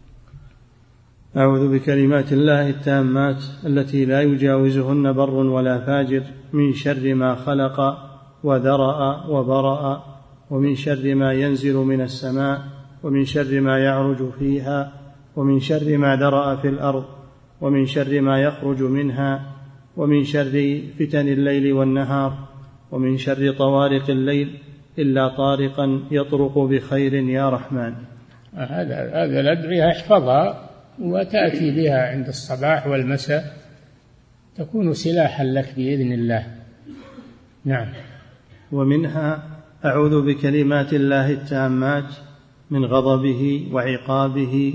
[SPEAKER 1] أعوذ بكلمات الله التامات التي لا يجاوزهن بر ولا فاجر من شر ما خلق وذرأ وبرأ، ومن شر ما ينزل من السماء، ومن شر ما يعرج فيها، ومن شر ما ذرأ في الأرض، ومن شر ما يخرج منها، ومن شر فتن الليل والنهار، ومن شر طوارق الليل إلا طارقا يطرق بخير يا رحمن.
[SPEAKER 2] هذا الأدعية احفظها وتأتي بها عند الصباح والمساء، تكون سلاحا لك بإذن الله. نعم.
[SPEAKER 1] ومنها أعوذ بكلمات الله التامات من غضبه وعقابه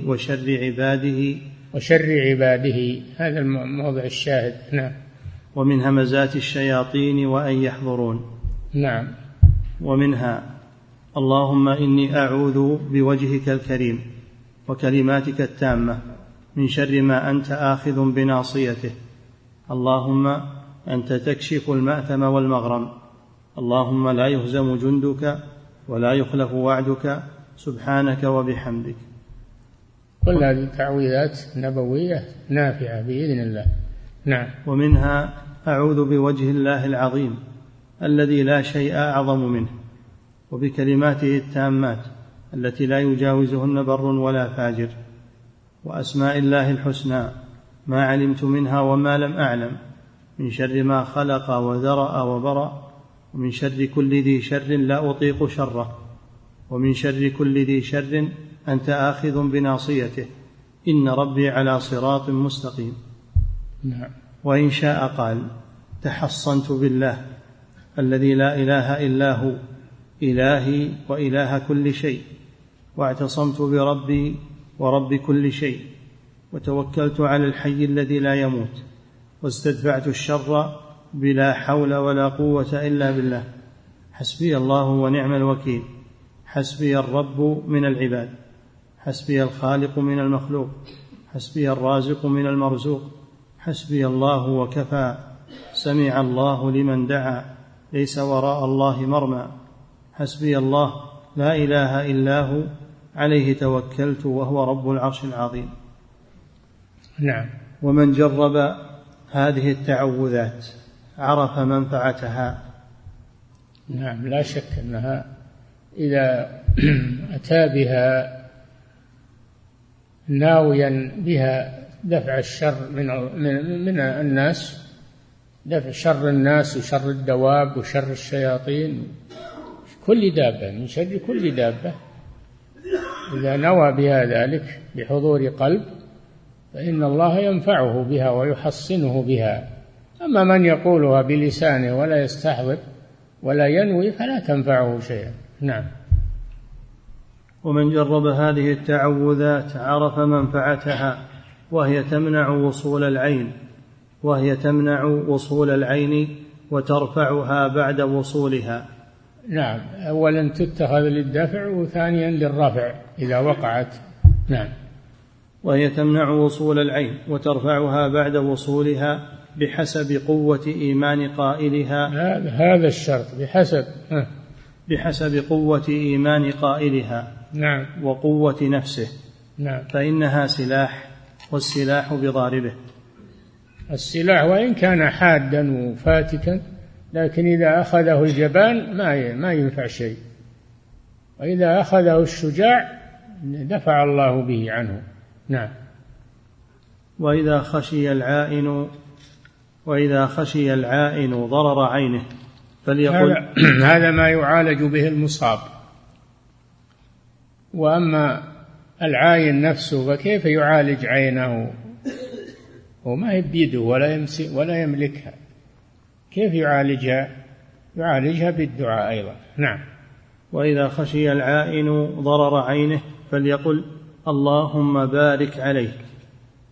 [SPEAKER 1] وشر عباده، هذا الموضع الشاهد. نعم. ومن همزات الشياطين وأن يحضرون.
[SPEAKER 2] نعم.
[SPEAKER 1] ومنها اللهم إني أعوذ بوجهك الكريم وكلماتك التامة من شر ما أنت آخذ بناصيته، اللهم أنت تكشف المأثم والمغرم، اللهم لا يهزم جندك ولا يخلف وعدك سبحانك وبحمدك.
[SPEAKER 2] كل هذه التعويذات نبوية نافعة بإذن الله. نعم.
[SPEAKER 1] ومنها أعوذ بوجه الله العظيم الذي لا شيء أعظم منه وبكلماته التامات التي لا يجاوزهن بر ولا فاجر، وأسماء الله الحسنى ما علمت منها وما لم أعلم، من شر ما خلق وذرأ وبرأ، ومن شر كل ذي شر لا أطيق شره، ومن شر كل ذي شر أنت آخذ بناصيته، إن ربي على صراط مستقيم.
[SPEAKER 2] نعم.
[SPEAKER 1] وإن شاء قال تحصنت بالله الذي لا إله إلا هو إلهي وإله كل شيء، واعتصمت بربي ورب كل شيء، وتوكلت على الحي الذي لا يموت، واستدفعت الشر بلا حول ولا قوة إلا بالله، حسبي الله ونعم الوكيل، حسبي الرب من العباد، حسبي الخالق من المخلوق، حسبي الرازق من المرزوق، حسبي الله وكفى، سمع الله لمن دعا، ليس وراء الله مرمى، حسبي الله لا إله إلا هو عليه توكلت وهو رب العرش العظيم.
[SPEAKER 2] نعم.
[SPEAKER 1] ومن جرب هذه التعوذات عرف منفعتها.
[SPEAKER 2] نعم، لا شك أنها إذا أتى بها ناويا بها دفع الشر من الناس، دفع شر الناس وشر الدواب وشر الشياطين، كل دابة، من شر كل دابة، إذا نوى بها ذلك بحضور قلب فإن الله ينفعه بها ويحصنه بها. أما من يقولها بلسانه ولا يستحضر ولا ينوي فلا تنفعه شيئا. نعم.
[SPEAKER 1] ومن جرب هذه التعوذات عرف منفعتها، وهي تمنع وصول العين وترفعها بعد وصولها.
[SPEAKER 2] نعم، أولا تتخذ للدفع وثانيا للرفع إذا وقعت. نعم.
[SPEAKER 1] وهي تمنع وصول العين وترفعها بعد وصولها بحسب قوة إيمان قائلها.
[SPEAKER 2] هذا الشرط بحسب
[SPEAKER 1] قوة إيمان قائلها.
[SPEAKER 2] نعم.
[SPEAKER 1] وقوة نفسه.
[SPEAKER 2] نعم.
[SPEAKER 1] فإنها سلاح، والسلاح بضاربه.
[SPEAKER 2] السلاح وإن كان حادا وفاتكا، لكن إذا أخذه الجبان ما ينفع شيء، وإذا أخذه الشجاع دفع الله به عنه. نعم.
[SPEAKER 1] وإذا خشي العائن ضرر عينه فليقل
[SPEAKER 2] هذا ما يعالج به المصاب. وأما العاين نفسه فكيف يعالج عينه وما هي بيده ولا يملكها، كيف يعالجها بالدعاء أيضا. نعم.
[SPEAKER 1] وإذا خشي العائن ضرر عينه فليقل اللهم بارك عليه،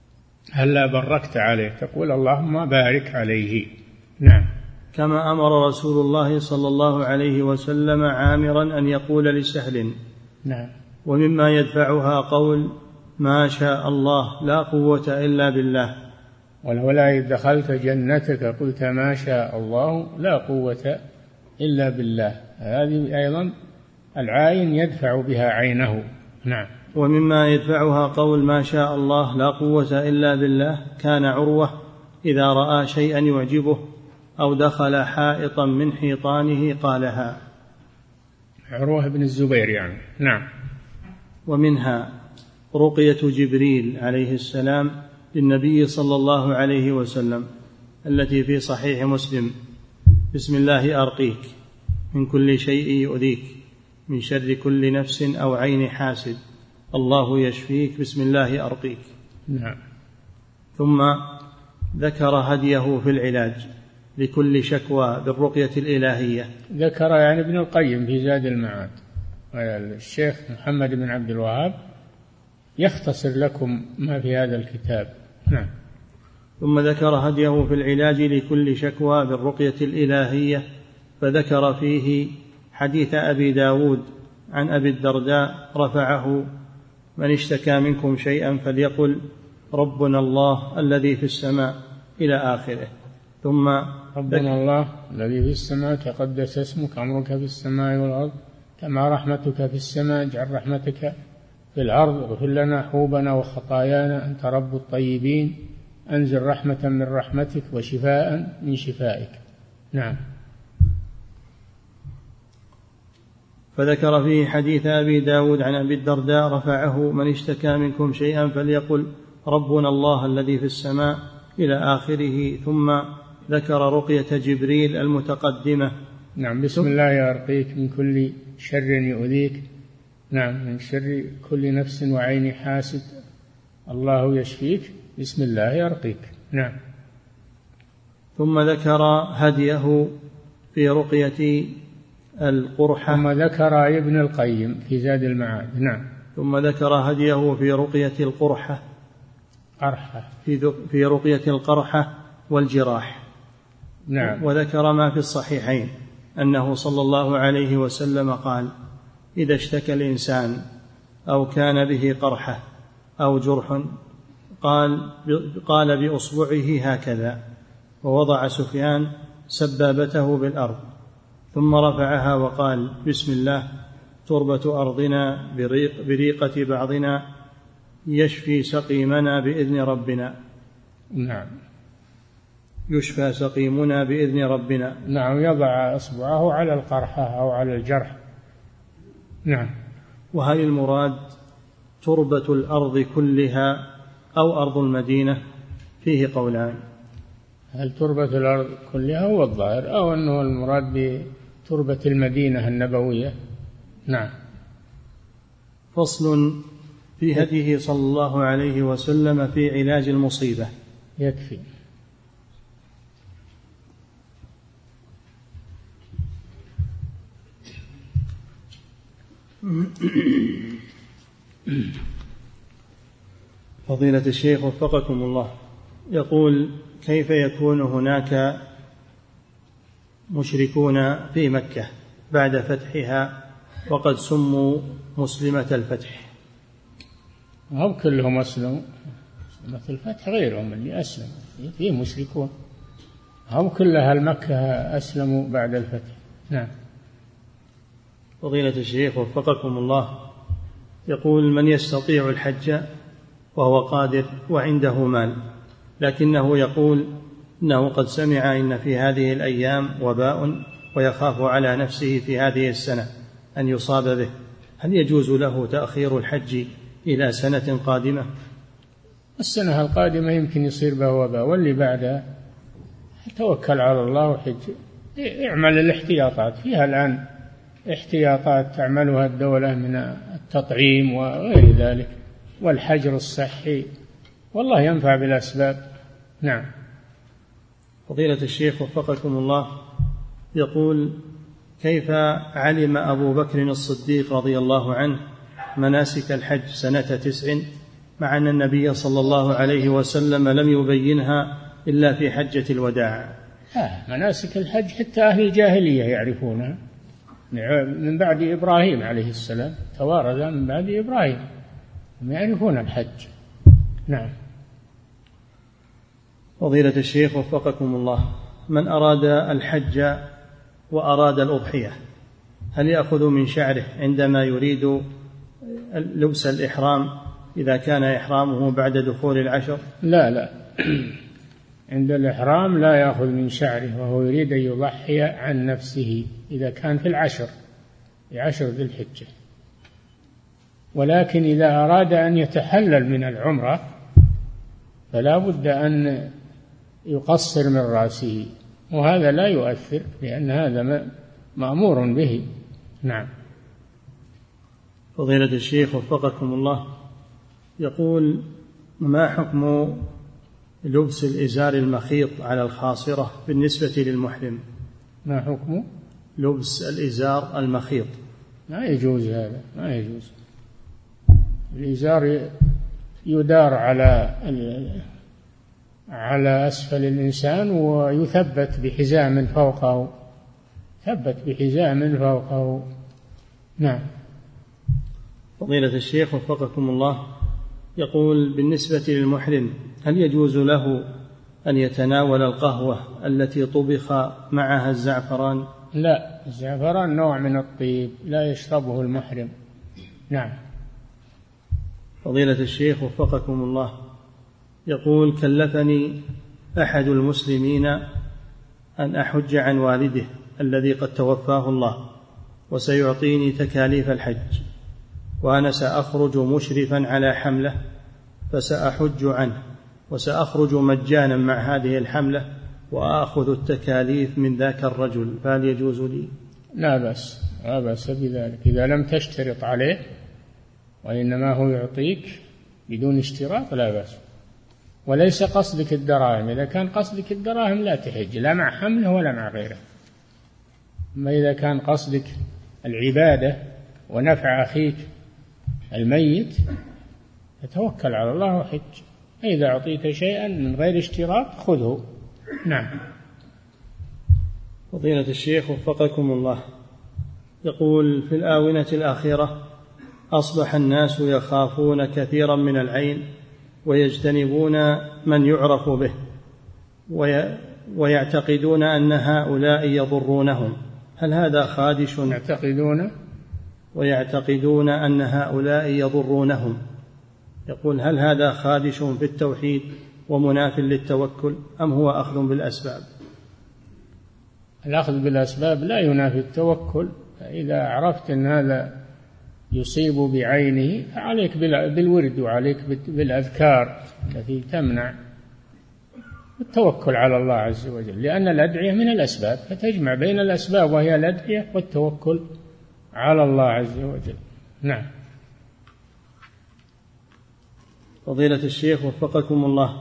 [SPEAKER 2] هلا بركت عليه، تقول اللهم بارك عليه. نعم.
[SPEAKER 1] كما أمر رسول الله صلى الله عليه وسلم عامرا أن يقول لسهل.
[SPEAKER 2] نعم.
[SPEAKER 1] ومما يدفعها قول ما شاء الله لا قوة إلا بالله.
[SPEAKER 2] ولولا إذ دخلت جنتك قلت ما شاء الله لا قوة إلا بالله، هذه أيضا العين يدفع بها عينه. نعم.
[SPEAKER 1] ومما يدفعها قول ما شاء الله لا قوة إلا بالله كان عروة إذا رأى شيئا يعجبه أو دخل حائطا من حيطانه قالها.
[SPEAKER 2] عروة بن الزبير يعني. نعم.
[SPEAKER 1] ومنها رقية جبريل عليه السلام للنبي صلى الله عليه وسلم التي في صحيح مسلم: بسم الله أرقيك من كل شيء يؤذيك من شر كل نفس أو عين حاسد الله يشفيك بسم الله أرقيك.
[SPEAKER 2] نعم.
[SPEAKER 1] ثم ذكر هديه في العلاج لكل شكوى بالرقية الإلهية.
[SPEAKER 2] ذكر يعني ابن القيم في زاد المعاد، الشيخ محمد بن عبد الوهاب يختصر لكم ما في هذا الكتاب. نعم.
[SPEAKER 1] ثم ذكر هديه في العلاج لكل شكوى بالرقية الإلهية، فذكر فيه حديث أبي داود عن أبي الدرداء رفعه: من اشتكى منكم شيئا فليقل ربنا الله الذي في السماء إلى آخره. ثم
[SPEAKER 2] ربنا الله الذي في السماء تقدس اسمك، أمرك في السماء والأرض كما رحمتك في السماء، اجعل رحمتك في الأرض، اغفر لنا حوبنا وخطايانا، أنت رب الطيبين، أنزل رحمة من رحمتك وشفاء من شفائك. نعم.
[SPEAKER 1] فذكر فيه حديث أبي داود عن أبي الدرداء رفعه: من اشتكى منكم شيئا فليقل ربنا الله الذي في السماء إلى آخره. ثم ذكر رقية جبريل المتقدمة.
[SPEAKER 2] نعم. بسم الله أرقيك من كل شر يؤذيك، نعم، من شر كل نفس وعين حاسد الله يشفيك بسم الله أرقيك. نعم.
[SPEAKER 1] ثم ذكر هديه في رقية القرحة.
[SPEAKER 2] ثم ذكر ابن القيم في زاد المعاد. نعم.
[SPEAKER 1] ثم ذكر هديه في رقية القرحة، في رقية القرحة والجراح.
[SPEAKER 2] نعم.
[SPEAKER 1] وذكر ما في الصحيحين أنه صلى الله عليه وسلم قال: إذا اشتكى الإنسان أو كان به قرحة أو جرح قال بأصبعه هكذا، ووضع سفيان سبابته بالأرض ثم رفعها وقال: بسم الله تربة أرضنا بريقة بعضنا يشفي سقيمنا بإذن ربنا.
[SPEAKER 2] نعم.
[SPEAKER 1] يشفى سقيمنا بإذن ربنا.
[SPEAKER 2] نعم. يضع أصبعه على القرحة أو على الجرح. نعم.
[SPEAKER 1] وهل المراد تربة الأرض كلها أو أرض المدينة؟ فيه قولان.
[SPEAKER 2] هل تربة الأرض كلها هو الظاهر، أو أنه المراد بتربة المدينة النبوية. نعم.
[SPEAKER 1] فصل في هديه صلى الله عليه وسلم في علاج المصيبة.
[SPEAKER 2] يكفي.
[SPEAKER 1] فضيلة الشيخ وفقكم الله، يقول: كيف يكون هناك مشركون في مكة بعد فتحها وقد سموا مسلمة الفتح؟
[SPEAKER 2] هم كلهم أسلموا، مسلمة الفتح غيرهم اللي أسلموا، فيه مشركون، هم كل أهل مكة أسلموا بعد الفتح. نعم.
[SPEAKER 1] فضيلة الشيخ وفقكم الله، يقول: من يستطيع الحج وهو قادر وعنده مال، لكنه يقول إنه قد سمع إن في هذه الأيام وباء ويخاف على نفسه في هذه السنة أن يصاب به، هل يجوز له تأخير الحج إلى سنة قادمة؟
[SPEAKER 2] السنة القادمة يمكن يصير به وباء، واللي بعدها توكل على الله وحج. اعمل الاحتياطات، فيها الآن احتياطات تعملها الدولة من التطعيم وغير ذلك والحجر الصحي، والله ينفع بالأسباب. نعم.
[SPEAKER 1] فضيلة الشيخ وفقكم الله، يقول: كيف علم أبو بكر الصديق رضي الله عنه مناسك الحج سنة 9 مع أن النبي صلى الله عليه وسلم لم يبينها إلا في حجة الوداع؟
[SPEAKER 2] مناسك الحج حتى أهل الجاهلية يعرفونها من بعد إبراهيم عليه السلام، توارث من بعد إبراهيم، هم يعرفون الحج. نعم.
[SPEAKER 1] فضيلة الشيخ وفقكم الله، من أراد الحج وأراد الأضحية هل يأخذ من شعره عندما يريد لبس الإحرام إذا كان إحرامه بعد دخول العشر؟
[SPEAKER 2] لا عند الإحرام لا يأخذ من شعره وهو يريد أن يضحي عن نفسه إذا كان في عشر ذي الحجة. ولكن إذا أراد أن يتحلل من العمرة فلا بد أن يقصر من رأسه، وهذا لا يؤثر لأن هذا مأمور به. نعم.
[SPEAKER 1] فضيلة الشيخ وفقكم الله، يقول: ما حكم لبس الإزار المخيط على الخاصرة بالنسبة للمحرم؟
[SPEAKER 2] ما حكم
[SPEAKER 1] لبس الإزار المخيط؟
[SPEAKER 2] ما يجوز هذا، ما يجوز. الإزار يدار على أسفل الإنسان ويثبت بحزام فوقه، نعم.
[SPEAKER 1] فضيلة الشيخ وفقكم الله، يقول: بالنسبة للمحرم هل يجوز له أن يتناول القهوة التي طبخ معها الزعفران؟
[SPEAKER 2] لا، الزعفران نوع من الطيب لا يشربه المحرم. نعم.
[SPEAKER 1] فضيلة الشيخ وفقكم الله، يقول: كلفني أحد المسلمين أن أحج عن والده الذي قد توفاه الله، وسيعطيني تكاليف الحج، وأنا سأخرج مشرفا على حملة، فسأحج عنه وسأخرج مجانا مع هذه الحملة وآخذ التكاليف من ذاك الرجل، فهل يجوز لي؟
[SPEAKER 2] لا بأس بذلك إذا لم تشترط عليه وإنما هو يعطيك بدون اشتراط لا بأس. وليس قصدك الدراهم، إذا كان قصدك الدراهم لا تحج لا مع حمله ولا مع غيره. أما إذا كان قصدك العبادة ونفع أخيك الميت فتوكل على الله وحج. إذا أعطيت شيئا من غير اشتراط خذه. نعم.
[SPEAKER 1] فضيلة الشيخ وفقكم الله، يقول: في الآونة الأخيرة أصبح الناس يخافون كثيرا من العين ويجتنبون من يعرف به، ويعتقدون أن هؤلاء يضرونهم، هل هذا خادش؟ ويعتقدون أن هؤلاء يضرونهم، يقول: هل هذا خادش في التوحيد ومناف للتوكل أم هو أخذ بالأسباب؟
[SPEAKER 2] الأخذ بالأسباب لا ينافي التوكل. إذا عرفت أن هذا يصيب بعينه فعليك بالورد وعليك بالأذكار التي تمنع التوكل على الله عز وجل، لأن الأدعية من الأسباب، فتجمع بين الأسباب وهي الأدعية والتوكل على الله عز وجل. نعم.
[SPEAKER 1] فضيلة الشيخ وفقكم الله،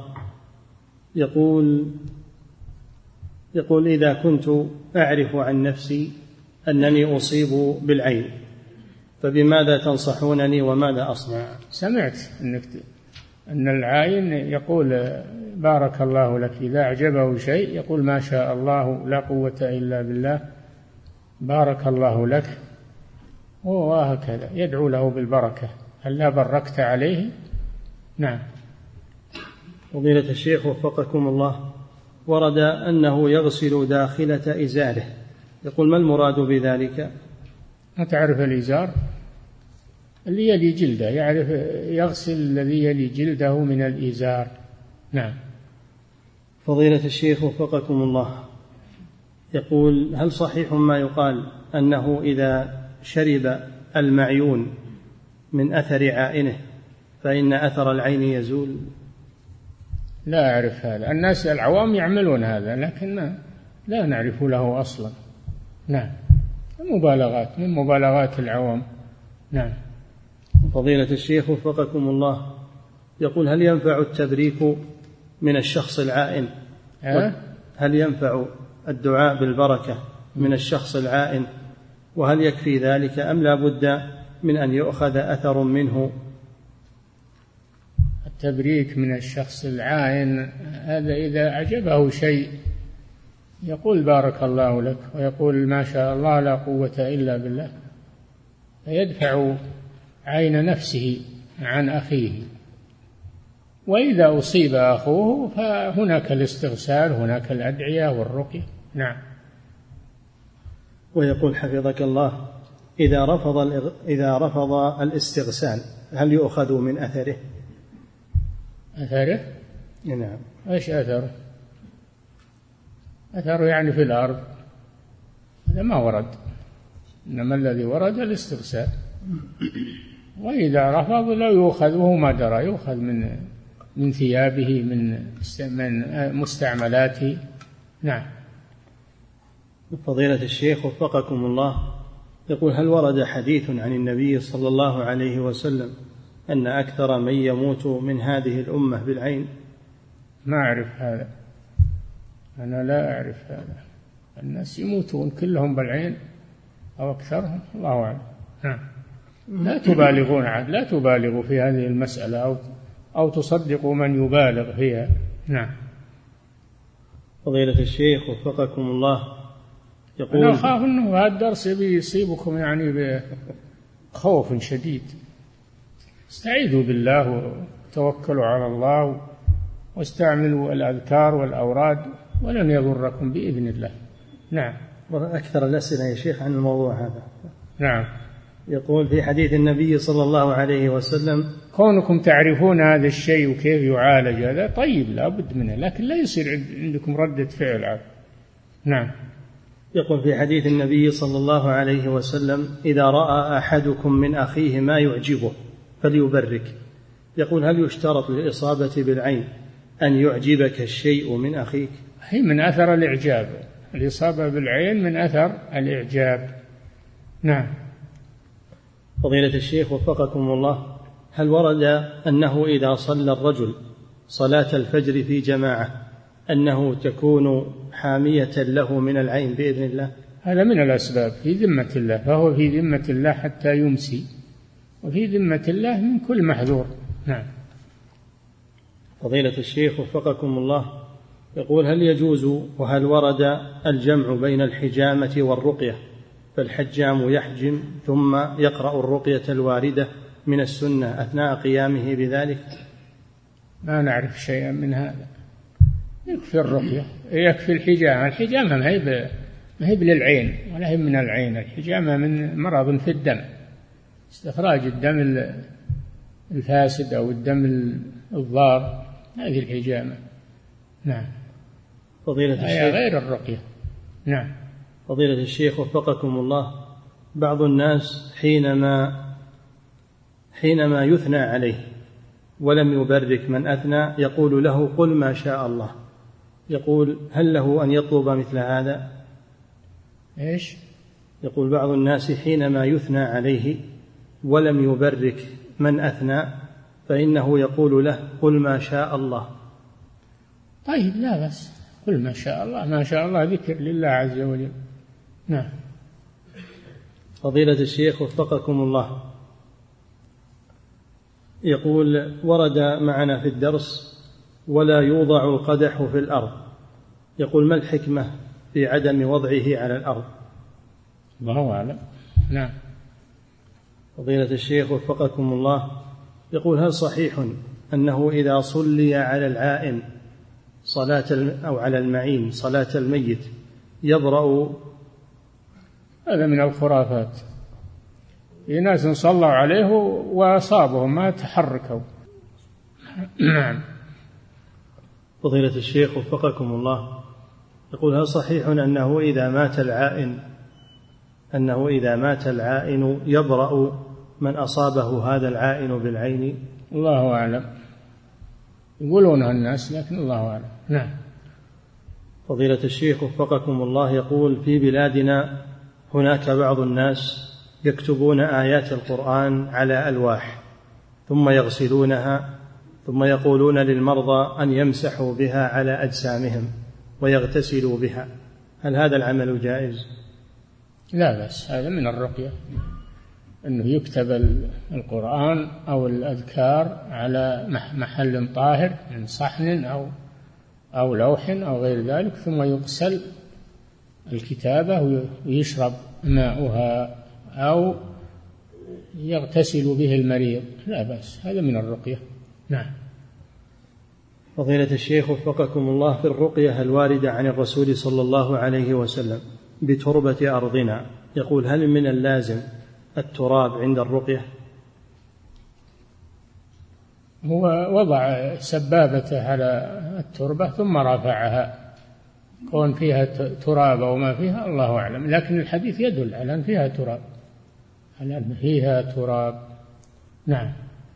[SPEAKER 1] يقول: إذا كنت أعرف عن نفسي أنني أصيب بالعين فبماذا تنصحونني وماذا أصنع؟
[SPEAKER 2] سمعت أن العين يقول بارك الله لك، إذا أعجبه شيء يقول ما شاء الله لا قوة إلا بالله بارك الله لك، وهكذا يدعو له بالبركة. هل لا بركت عليه؟ نعم.
[SPEAKER 1] فضيلة الشيخ وفقكم الله، ورد أنه يغسل داخلة إزاره، يقول: ما المراد بذلك؟
[SPEAKER 2] ما تعرف الإزار اللي يلي جلده، يعرف يغسل الذي يلي جلده من الإزار. نعم.
[SPEAKER 1] فضيلة الشيخ وفقكم الله، يقول: هل صحيح ما يقال أنه إذا شرب المعيون من أثر عائنه فإن أثر العين يزول؟
[SPEAKER 2] لا أعرف هذا، الناس العوام يعملون هذا لكن لا نعرف له أصلا. نعم. مبالغات من مبالغات العوام. نعم.
[SPEAKER 1] فضيلة الشيخ وفقكم الله، يقول: هل ينفع التبريك من الشخص العائن؟ هل ينفع الدعاء بالبركة من الشخص العائن، وهل يكفي ذلك أم لا بد من أن يؤخذ أثر منه؟
[SPEAKER 2] تبريك من الشخص العائن، هذا إذا أعجبه شيء يقول بارك الله لك، ويقول ما شاء الله لا قوة إلا بالله، فيدفع عين نفسه عن أخيه. وإذا أصيب أخوه فهناك الاستغسال، هناك الأدعية والرقية. نعم.
[SPEAKER 1] ويقول حفظك الله: إذا رفض الاستغسال هل يؤخذ من أثره؟
[SPEAKER 2] أثره؟
[SPEAKER 1] نعم.
[SPEAKER 2] إيش أثره؟ أثره يعني في الأرض، هذا ما ورد، إنما الذي ورد الاستغسال. وإذا رفض لا يؤخذ وهو ما درى، يؤخذ من ثيابه، من مستعملاته. نعم.
[SPEAKER 1] فضيلة الشيخ وفقكم الله، يقول: هل ورد حديث عن النبي صلى الله عليه وسلم أن أكثر من يموت من هذه الأمة بالعين؟
[SPEAKER 2] ما أعرف هذا، أنا لا أعرف هذا. الناس يموتون كلهم بالعين أو أكثرهم، الله أعلم. نعم. لا تبالغون عاد، لا تبالغوا في هذه المسألة أو تصدقوا من يبالغ فيها. نعم.
[SPEAKER 1] فضيلة الشيخ وفقكم الله، يقول:
[SPEAKER 2] أنا أخاف أنه هذا الدرس يصيبكم يعني بخوف شديد. استعيذوا بالله وتوكلوا على الله واستعملوا الأذكار والأوراد ولن يضركم بإذن الله. نعم.
[SPEAKER 1] أكثر الأسئلة يا شيخ عن الموضوع هذا.
[SPEAKER 2] نعم.
[SPEAKER 1] يقول: في حديث النبي صلى الله عليه وسلم،
[SPEAKER 2] كونكم تعرفون هذا الشيء وكيف يعالج هذا طيب، لا بد منه، لكن لا يصير عندكم ردة فعل عاد. نعم.
[SPEAKER 1] يقول: في حديث النبي صلى الله عليه وسلم: إذا رأى أحدكم من أخيه ما يعجبه فليبرك. يقول: هل يشترط للإصابة بالعين أن يعجبك الشيء من أخيك؟
[SPEAKER 2] هي من أثر الإعجاب، الإصابة بالعين من أثر الإعجاب. نعم.
[SPEAKER 1] فضيلة الشيخ وفقكم الله، هل ورد أنه إذا صلى الرجل صلاة الفجر في جماعة أنه تكون حامية له من العين بإذن الله؟
[SPEAKER 2] هذا من الأسباب، في ذمة الله، فهو في ذمة الله حتى يمسي، وفي ذمة الله من كل محذور. نعم.
[SPEAKER 1] فضيلة الشيخ وفقكم الله، يقول: هل يجوز وهل ورد الجمع بين الحجامة والرقية، فالحجام يحجم ثم يقرأ الرقية الواردة من السنة أثناء قيامه بذلك؟
[SPEAKER 2] ما نعرف شيئا من هذا، يكفي الرقية، يكفي الحجامة. الحجامة ما هي للعين ولا هي من العين، الحجامة من مرض في الدم، استخراج الدم الفاسد أو الدم الضار، هذه الحجامة. نعم.
[SPEAKER 1] فضيلة الشيخ،
[SPEAKER 2] غير الرقية. نعم.
[SPEAKER 1] فضيلة الشيخ وفقكم الله، بعض الناس حينما يثنى عليه ولم يبرك من أثنى يقول له: قل ما شاء الله. يقول: هل له أن يطلب مثل هذا؟
[SPEAKER 2] إيش؟
[SPEAKER 1] يقول: بعض الناس حينما يثنى عليه ولم يبرك من أثنى فإنه يقول له: قل ما شاء الله.
[SPEAKER 2] طيب، لا بس، قل ما شاء الله، ما شاء الله ذكر لله عز وجل. نعم.
[SPEAKER 1] فضيلة الشيخ وفقكم الله، يقول: ورد معنا في الدرس: ولا يوضع القدح في الأرض. يقول: ما الحكمة في عدم وضعه على الأرض؟
[SPEAKER 2] الله أعلم. نعم.
[SPEAKER 1] فضيلة الشيخ وفقكم الله، يقول: هل صحيح أنه إذا صلي على العائن أو على المعين صلاة الميت يبرأ؟
[SPEAKER 2] هذا من الخرافات. في ناس صلوا عليه وأصابهم ما تحركوا. نعم.
[SPEAKER 1] فضيلة الشيخ وفقكم الله، يقول: هل صحيح أنه إذا مات العائن يبرأ من أصابه هذا العائن بالعين؟
[SPEAKER 2] الله أعلم، يقولونها الناس لكن الله أعلم. نعم.
[SPEAKER 1] فضيلة الشيخ وفقكم الله، يقول: في بلادنا هناك بعض الناس يكتبون آيات القرآن على ألواح ثم يغسلونها ثم يقولون للمرضى أن يمسحوا بها على أجسامهم ويغتسلوا بها، هل هذا العمل جائز؟
[SPEAKER 2] لا بس، هذا من الرقية، أنه يكتب القرآن أو الأذكار على محل طاهر من صحن أو لوح أو غير ذلك، ثم يغسل الكتابة ويشرب ماؤها أو يغتسل به المريض، لا بأس، هذا من الرقية. نعم.
[SPEAKER 1] فضيلة الشيخ وفقكم الله، في الرقية الواردة عن الرسول صلى الله عليه وسلم بتربة أرضنا، يقول هل من اللازم التراب عند الرقية؟
[SPEAKER 2] هو وضع سبابته على التربة ثم رفعها، كون فيها تراب أو ما فيها الله أعلم، لكن الحديث يدل على أن فيها تراب، على أن فيها تراب. نعم.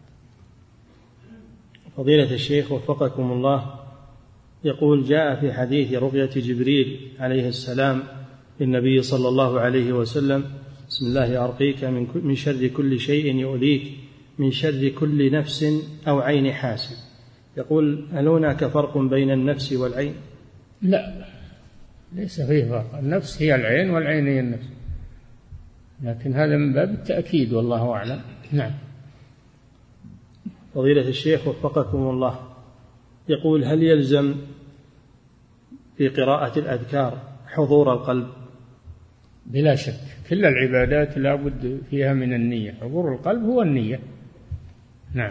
[SPEAKER 1] فضيلة الشيخ وفقكم الله، يقول جاء في حديث رقية جبريل عليه السلام للنبي صلى الله عليه وسلم: بسم الله أرقيك من شر كل شيء يؤذيك، من شر كل نفس أو عين حاسد. يقول هل هناك فرق بين النفس والعين؟
[SPEAKER 2] لا، ليس فيه فرق، النفس هي العين والعين هي النفس، لكن هذا من باب التأكيد والله أعلم. نعم.
[SPEAKER 1] فضيلة الشيخ وفقكم الله، يقول هل يلزم في قراءة الأذكار حضور القلب؟
[SPEAKER 2] بلا شك، كل العبادات لا بد فيها من النية، حضور القلب هو النية. نعم.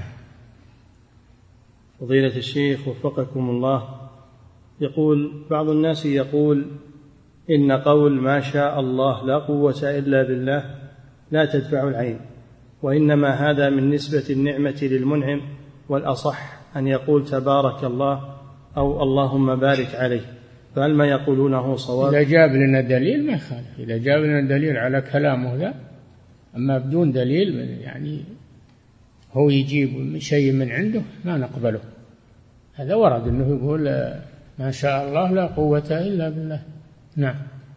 [SPEAKER 1] فضيلة الشيخ وفقكم الله، يقول بعض الناس يقول إن قول ما شاء الله لا قوة إلا بالله لا تدفع العين، وإنما هذا من نسبة النعمة للمنعم، والأصح أن يقول تبارك الله أو اللهم بارك عليه، فهل ما يقولونه صواب؟
[SPEAKER 2] إذا جاب لنا دليل ما يخالف، إذا جاب لنا دليل على كلامه لا، أما بدون دليل يعني هو يجيب شيء من عنده ما نقبله. هذا ورد أنه يقول ما شاء الله لا قوة إلا بالله. نعم.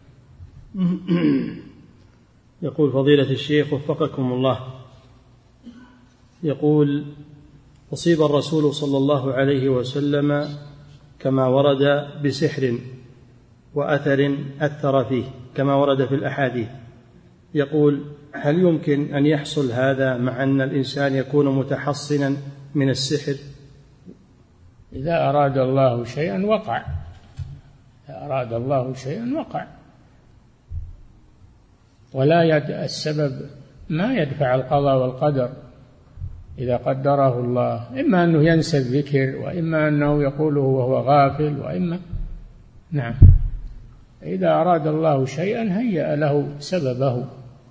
[SPEAKER 1] يقول فضيلة الشيخ وفقكم الله، يقول أصيب الرسول صلى الله عليه وسلم كما ورد بسحر وأثر أثر فيه كما ورد في الأحاديث، يقول هل يمكن أن يحصل هذا مع أن الإنسان يكون متحصنا من السحر؟
[SPEAKER 2] إذا أراد الله شيئا وقع، إذا أراد الله شيئا وقع، ولا السبب ما يدفع القضاء والقدر إذا قدره الله، إما أنه ينسى الذكر، وإما أنه يقوله وهو غافل، وإما. نعم. إذا أراد الله شيئا هيأ له سببه.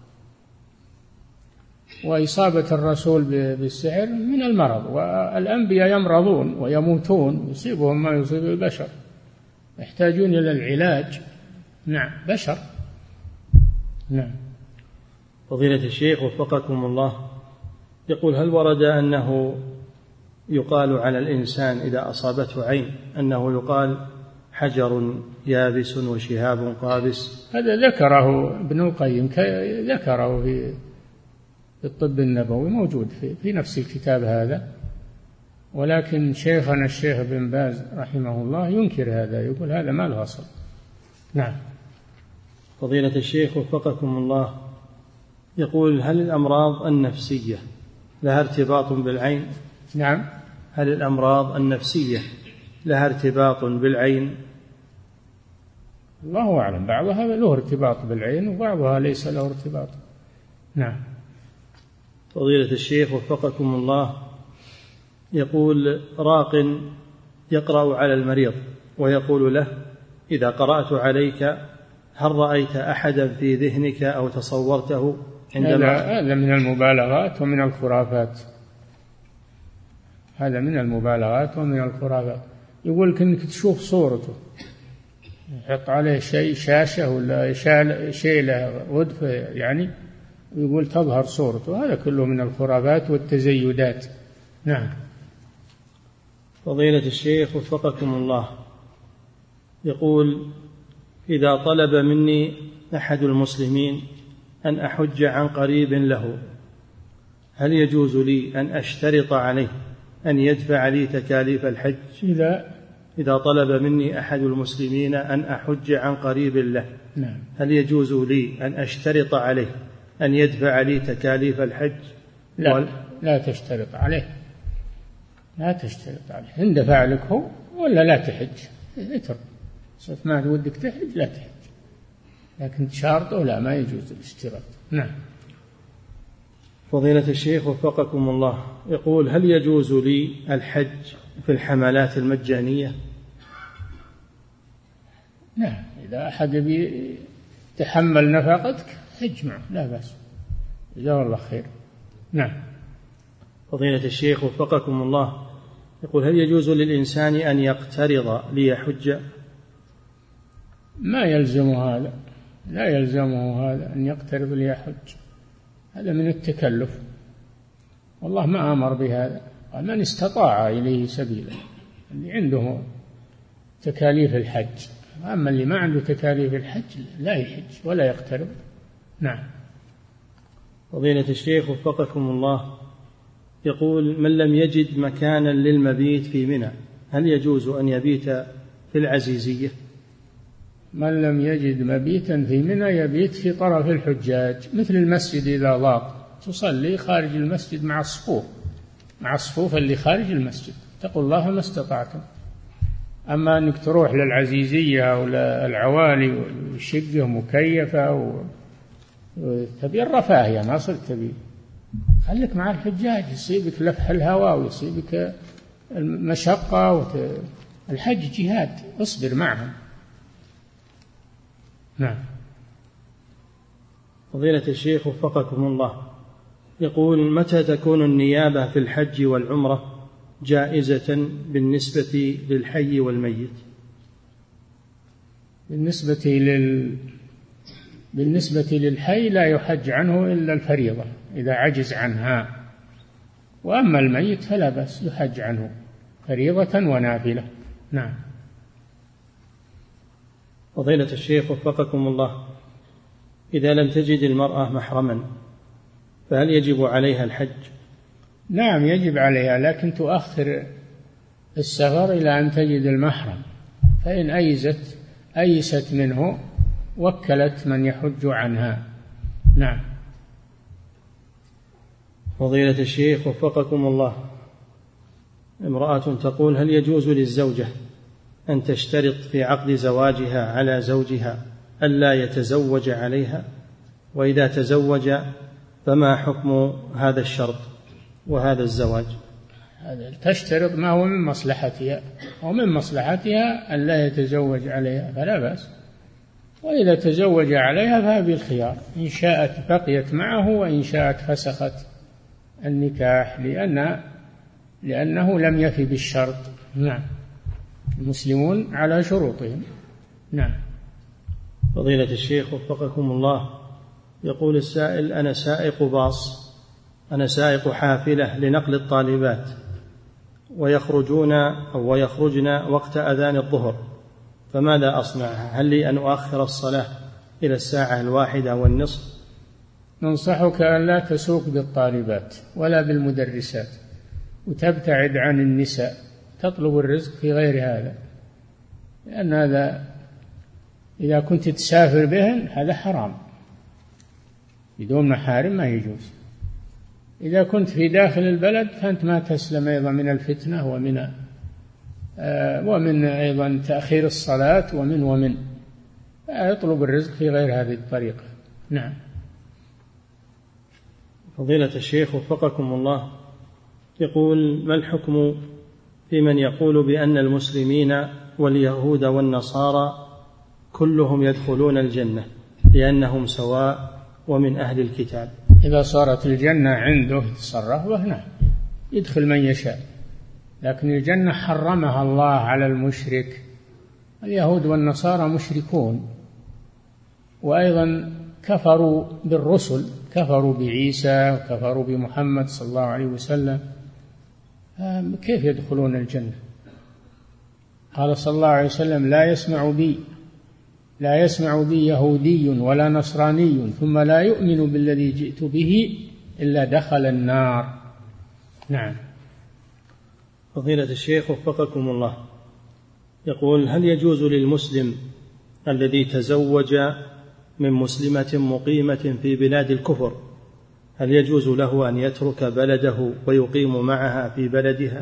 [SPEAKER 2] وإصابة الرسول بالسحر من المرض، والأنبياء يمرضون ويموتون، يصيبهم ما يصيب البشر، يحتاجون إلى العلاج. نعم، بشر. نعم.
[SPEAKER 1] فضيلة الشيخ وفقكم الله، يقول هل ورد أنه يقال على الإنسان إذا أصابته عين أنه يقال حجر يابس وشهاب قابس؟
[SPEAKER 2] هذا ذكره ابن القيم، ذكره في الطب النبوي، موجود في نفس الكتاب هذا، ولكن شيخنا الشيخ بن باز رحمه الله ينكر هذا، يقول هذا ما له أصل. نعم.
[SPEAKER 1] فضيلة الشيخ وفقكم الله، يقول هل الأمراض النفسية لها ارتباط بالعين؟
[SPEAKER 2] نعم.
[SPEAKER 1] هل الأمراض النفسية لها ارتباط بالعين؟
[SPEAKER 2] الله أعلم، بعضها له ارتباط بالعين وبعضها ليس له ارتباط. نعم.
[SPEAKER 1] فضيلة الشيخ وفقكم الله، يقول راق يقرأ على المريض ويقول له إذا قرأت عليك هل رأيت أحدا في ذهنك أو تصورته عندما؟
[SPEAKER 2] هذا من المبالغات ومن الخرافات، هذا من المبالغات ومن الخرافات. يقول إنك تشوف صورته، يحط عليه شيء شاشة ولا شيء له غدفة يعني، ويقول تظهر صورته، هذا كله من الخرافات والتزيدات. نعم.
[SPEAKER 1] فضيلة الشيخ وفقكم الله، يقول إذا طلب مني أحد المسلمين أن أحج عن قريب له، هل يجوز لي أن أشترط عليه أن يدفع لي تكاليف الحج؟ إذا طلب مني أحد المسلمين أن أحج عن قريب له،
[SPEAKER 2] نعم،
[SPEAKER 1] هل يجوز لي أن أشترط عليه أن يدفع لي تكاليف الحج؟
[SPEAKER 2] لا تشترط عليه، لا تشترط عليه، إن دفع لك هو ولا لا تحج اترك، صرت ما ودك تحج لا تحج، لكن شارطه لا، ما يجوز الاشتراط. نعم.
[SPEAKER 1] فضيلة الشيخ وفقكم الله، يقول: هل يجوز لي الحج في الحملات المجانية؟
[SPEAKER 2] نعم، إذا أحد يتحمل نفقتك حج معه لا بأس، جزاه الله خير. نعم.
[SPEAKER 1] فضيلة الشيخ وفقكم الله، يقول: هل يجوز للإنسان أن يقترض ليحج؟
[SPEAKER 2] ما يلزمه هذا، لا يلزمه هذا أن يقترض ليحج، هذا من التكلف، والله ما أمر بهذا، قال: من استطاع إليه سبيلا، اللي عنده تكاليف الحج، أما اللي ما عنده تكاليف الحج لا يحج ولا يقترض. نعم.
[SPEAKER 1] فضيلة الشيخ وفقكم الله، يقول: من لم يجد مكانا للمبيت في منى هل يجوز أن يبيت في العزيزية؟
[SPEAKER 2] من لم يجد مبيتا في منى يبيت في طرف الحجاج، مثل المسجد إذا ضاق تصلي خارج المسجد مع الصفوف اللي خارج المسجد، اتقوا الله ما استطعتم. أما أنك تروح للعزيزية أو للعوالي والشقة مكيفة وتبي الرفاهية، ما صرت تبي، خليك مع الحجاج، يصيبك لفح الهواء ويصيبك المشقة الحج جهاد، اصبر معهم. نعم.
[SPEAKER 1] فضيلة الشيخ وفقكم الله، يقول: متى تكون النيابة في الحج والعمرة جائزة بالنسبة للحي والميت؟
[SPEAKER 2] بالنسبة للحي لا يحج عنه إلا الفريضة إذا عجز عنها، وأما الميت فلا بأس يحج عنه فريضة ونافلة. نعم.
[SPEAKER 1] فضيلة الشيخ وفقكم الله، إذا لم تجد المرأة محرما فهل يجب عليها الحج؟
[SPEAKER 2] نعم يجب عليها، لكن تؤخر السفر إلى أن تجد المحرم، فإن أيست منه وكلت من يحج عنها. نعم.
[SPEAKER 1] فضيلة الشيخ وفقكم الله، امرأة تقول: هل يجوز للزوجة أن تشترط في عقد زواجها على زوجها ألا يتزوج عليها؟ وإذا تزوج فما حكم هذا الشرط وهذا الزواج؟
[SPEAKER 2] تشترط ما هو من مصلحتها، ومن مصلحتها أن لا يتزوج عليها فلا بأس، وإذا تزوج عليها فهذه الخيار، إن شاءت بقيت معه وإن شاءت فسخت النكاح، لأنه لم يفي بالشرط. نعم. المسلمون على شروطهم. نعم.
[SPEAKER 1] فضيلة الشيخ وفقكم الله، يقول السائل: أنا سائق باص، أنا سائق حافلة لنقل الطالبات، ويخرجن وقت أذان الظهر، فماذا أصنع؟ هل لي أن أؤخر الصلاة إلى 1:01؟
[SPEAKER 2] ننصحك أن لا تسوق بالطالبات ولا بالمدرسات، وتبتعد عن النساء، تطلب الرزق في غير هذا، لأن هذا إذا كنت تسافر بهن هذا حرام، بدون محارم ما يجوز. إذا كنت في داخل البلد فأنت ما تسلم أيضا من الفتنة ومن أيضا تأخير الصلاة ومن يطلب الرزق في غير هذه الطريقة. نعم.
[SPEAKER 1] فضيلة الشيخ وفقكم الله، يقول: ما الحكم في من يقول بأن المسلمين واليهود والنصارى كلهم يدخلون الجنة لأنهم سواء ومن أهل الكتاب؟
[SPEAKER 2] إذا صارت الجنة عنده يتصرف وهنا يدخل من يشاء، لكن الجنة حرمها الله على المشرك. اليهود والنصارى مشركون، وأيضا كفروا بالرسل، كفروا بعيسى وكفروا بمحمد صلى الله عليه وسلم، كيف يدخلون الجنة؟ قال صلى الله عليه وسلم: لا يسمع بي يهودي ولا نصراني ثم لا يؤمن بالذي جئت به إلا دخل النار. نعم.
[SPEAKER 1] فضيلة الشيخ وفقكم الله، يقول: هل يجوز للمسلم الذي تزوج من مسلمة مقيمة في بلاد الكفر، هل يجوز له أن يترك بلده ويقيم معها في بلدها؟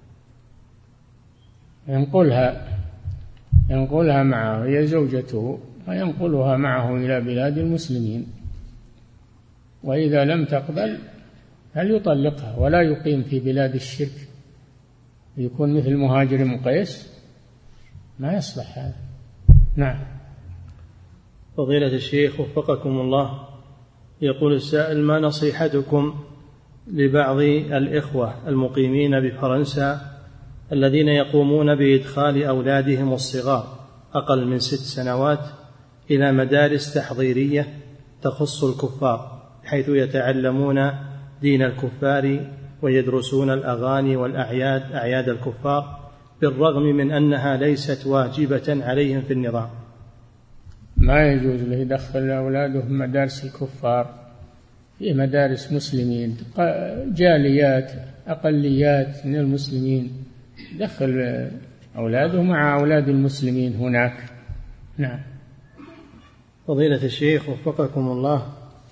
[SPEAKER 2] ينقلها معه، هي زوجته، وينقلها معه إلى بلاد المسلمين. وإذا لم تقبل هل يطلقها ولا يقيم في بلاد الشرك، يكون مثل مهاجر قيس؟ ما يصلح هذا. نعم.
[SPEAKER 1] فضيلة الشيخ وفقكم الله، يقول السائل: ما نصيحتكم لبعض الإخوة المقيمين بفرنسا الذين يقومون بإدخال أولادهم الصغار أقل من 6 سنوات إلى مدارس تحضيرية تخص الكفار، حيث يتعلمون دين الكفار ويدرسون الأغاني والأعياد، أعياد الكفار، بالرغم من أنها ليست واجبة عليهم في النظام؟
[SPEAKER 2] ما يجوز له يدخل أولادهم مدارس الكفار، في مدارس مسلمين، جاليات، أقليات من المسلمين، دخل أولاده مع أولاد المسلمين هناك. نعم.
[SPEAKER 1] فضيلة الشيخ وفقكم الله،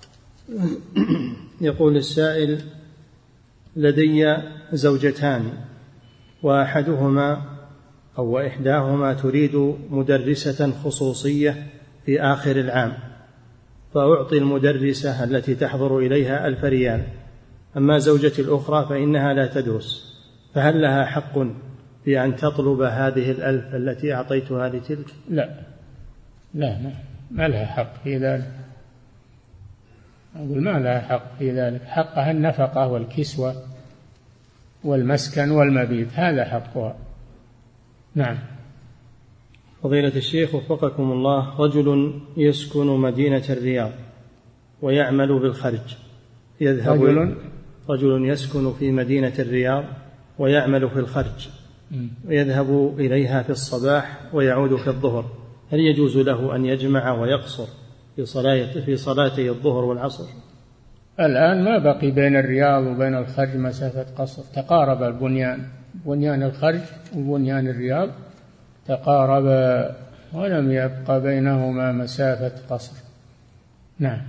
[SPEAKER 1] يقول السائل: لدي زوجتان، وأحدهما أو إحداهما تريد مدرسة خصوصية في آخر العام، فأعطي المدرسة التي تحضر إليها 1000 ريال، أما زوجتي الأخرى فإنها لا تدرس، فهل لها حق في أن تطلب هذه 1000 التي أعطيتها لتلك؟
[SPEAKER 2] لا، ما لها حق في ذلك. أقول ما لها حق في ذلك، حقها النفقة والكسوة والمسكن والمبيت، هذا حقها. نعم.
[SPEAKER 1] فضيلة الشيخ وفقكم الله، رجل يسكن مدينة الرياض ويعمل بالخارج، رجل يسكن في مدينة الرياض ويعمل في الخارج، ويذهب إليها في الصباح ويعود في الظهر، هل يجوز له أن يجمع ويقصر في صلاتي الظهر والعصر؟
[SPEAKER 2] الآن ما بقي بين الرياض وبين الخرج مسافة قصر، تقارب البنيان، بنيان الخرج وبنيان الرياض تقارب، ولم يبقى بينهما مسافة قصر. نعم.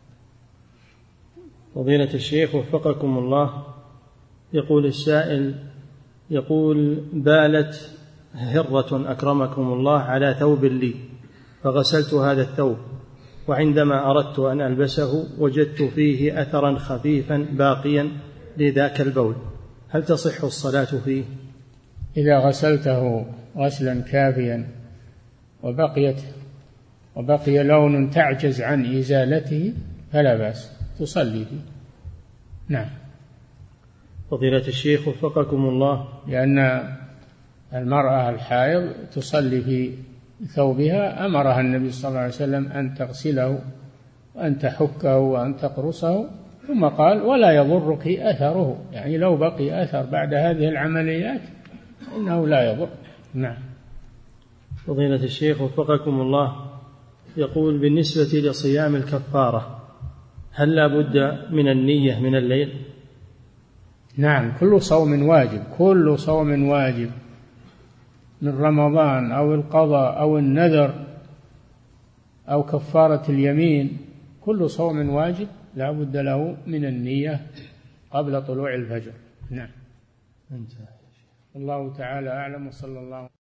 [SPEAKER 1] فضيلة الشيخ وفقكم الله، يقول السائل: يقول: بالت هرة أكرمكم الله على ثوب لي، فغسلت هذا الثوب، وعندما أردت أن ألبسه وجدت فيه أثرا خفيفا باقيا لذاك البول، هل تصح الصلاة فيه؟
[SPEAKER 2] إذا غسلته غسلا كافيا وبقي لون تعجز عن إزالته فلا بأس، تصلي فيه. نعم.
[SPEAKER 1] فضيلة الشيخ وفقكم الله،
[SPEAKER 2] لأن المرأة الحائض تصلي في ثوبها، أمرها النبي صلى الله عليه وسلم أن تغسله وأن تحكه وأن تقرصه، ثم قال: ولا يضرك أثره، يعني لو بقي أثر بعد هذه العمليات إنه لا يضر. نعم.
[SPEAKER 1] فضيلة الشيخ وفقكم الله، يقول: بالنسبة لصيام الكفارة هل لا بد من النية من الليل؟
[SPEAKER 2] نعم، كل صوم واجب من رمضان أو القضاء أو النذر أو كفارة اليمين، كل صوم واجب لا بد له من النية قبل طلوع الفجر. نعم. الله تعالى أعلم، وصلى الله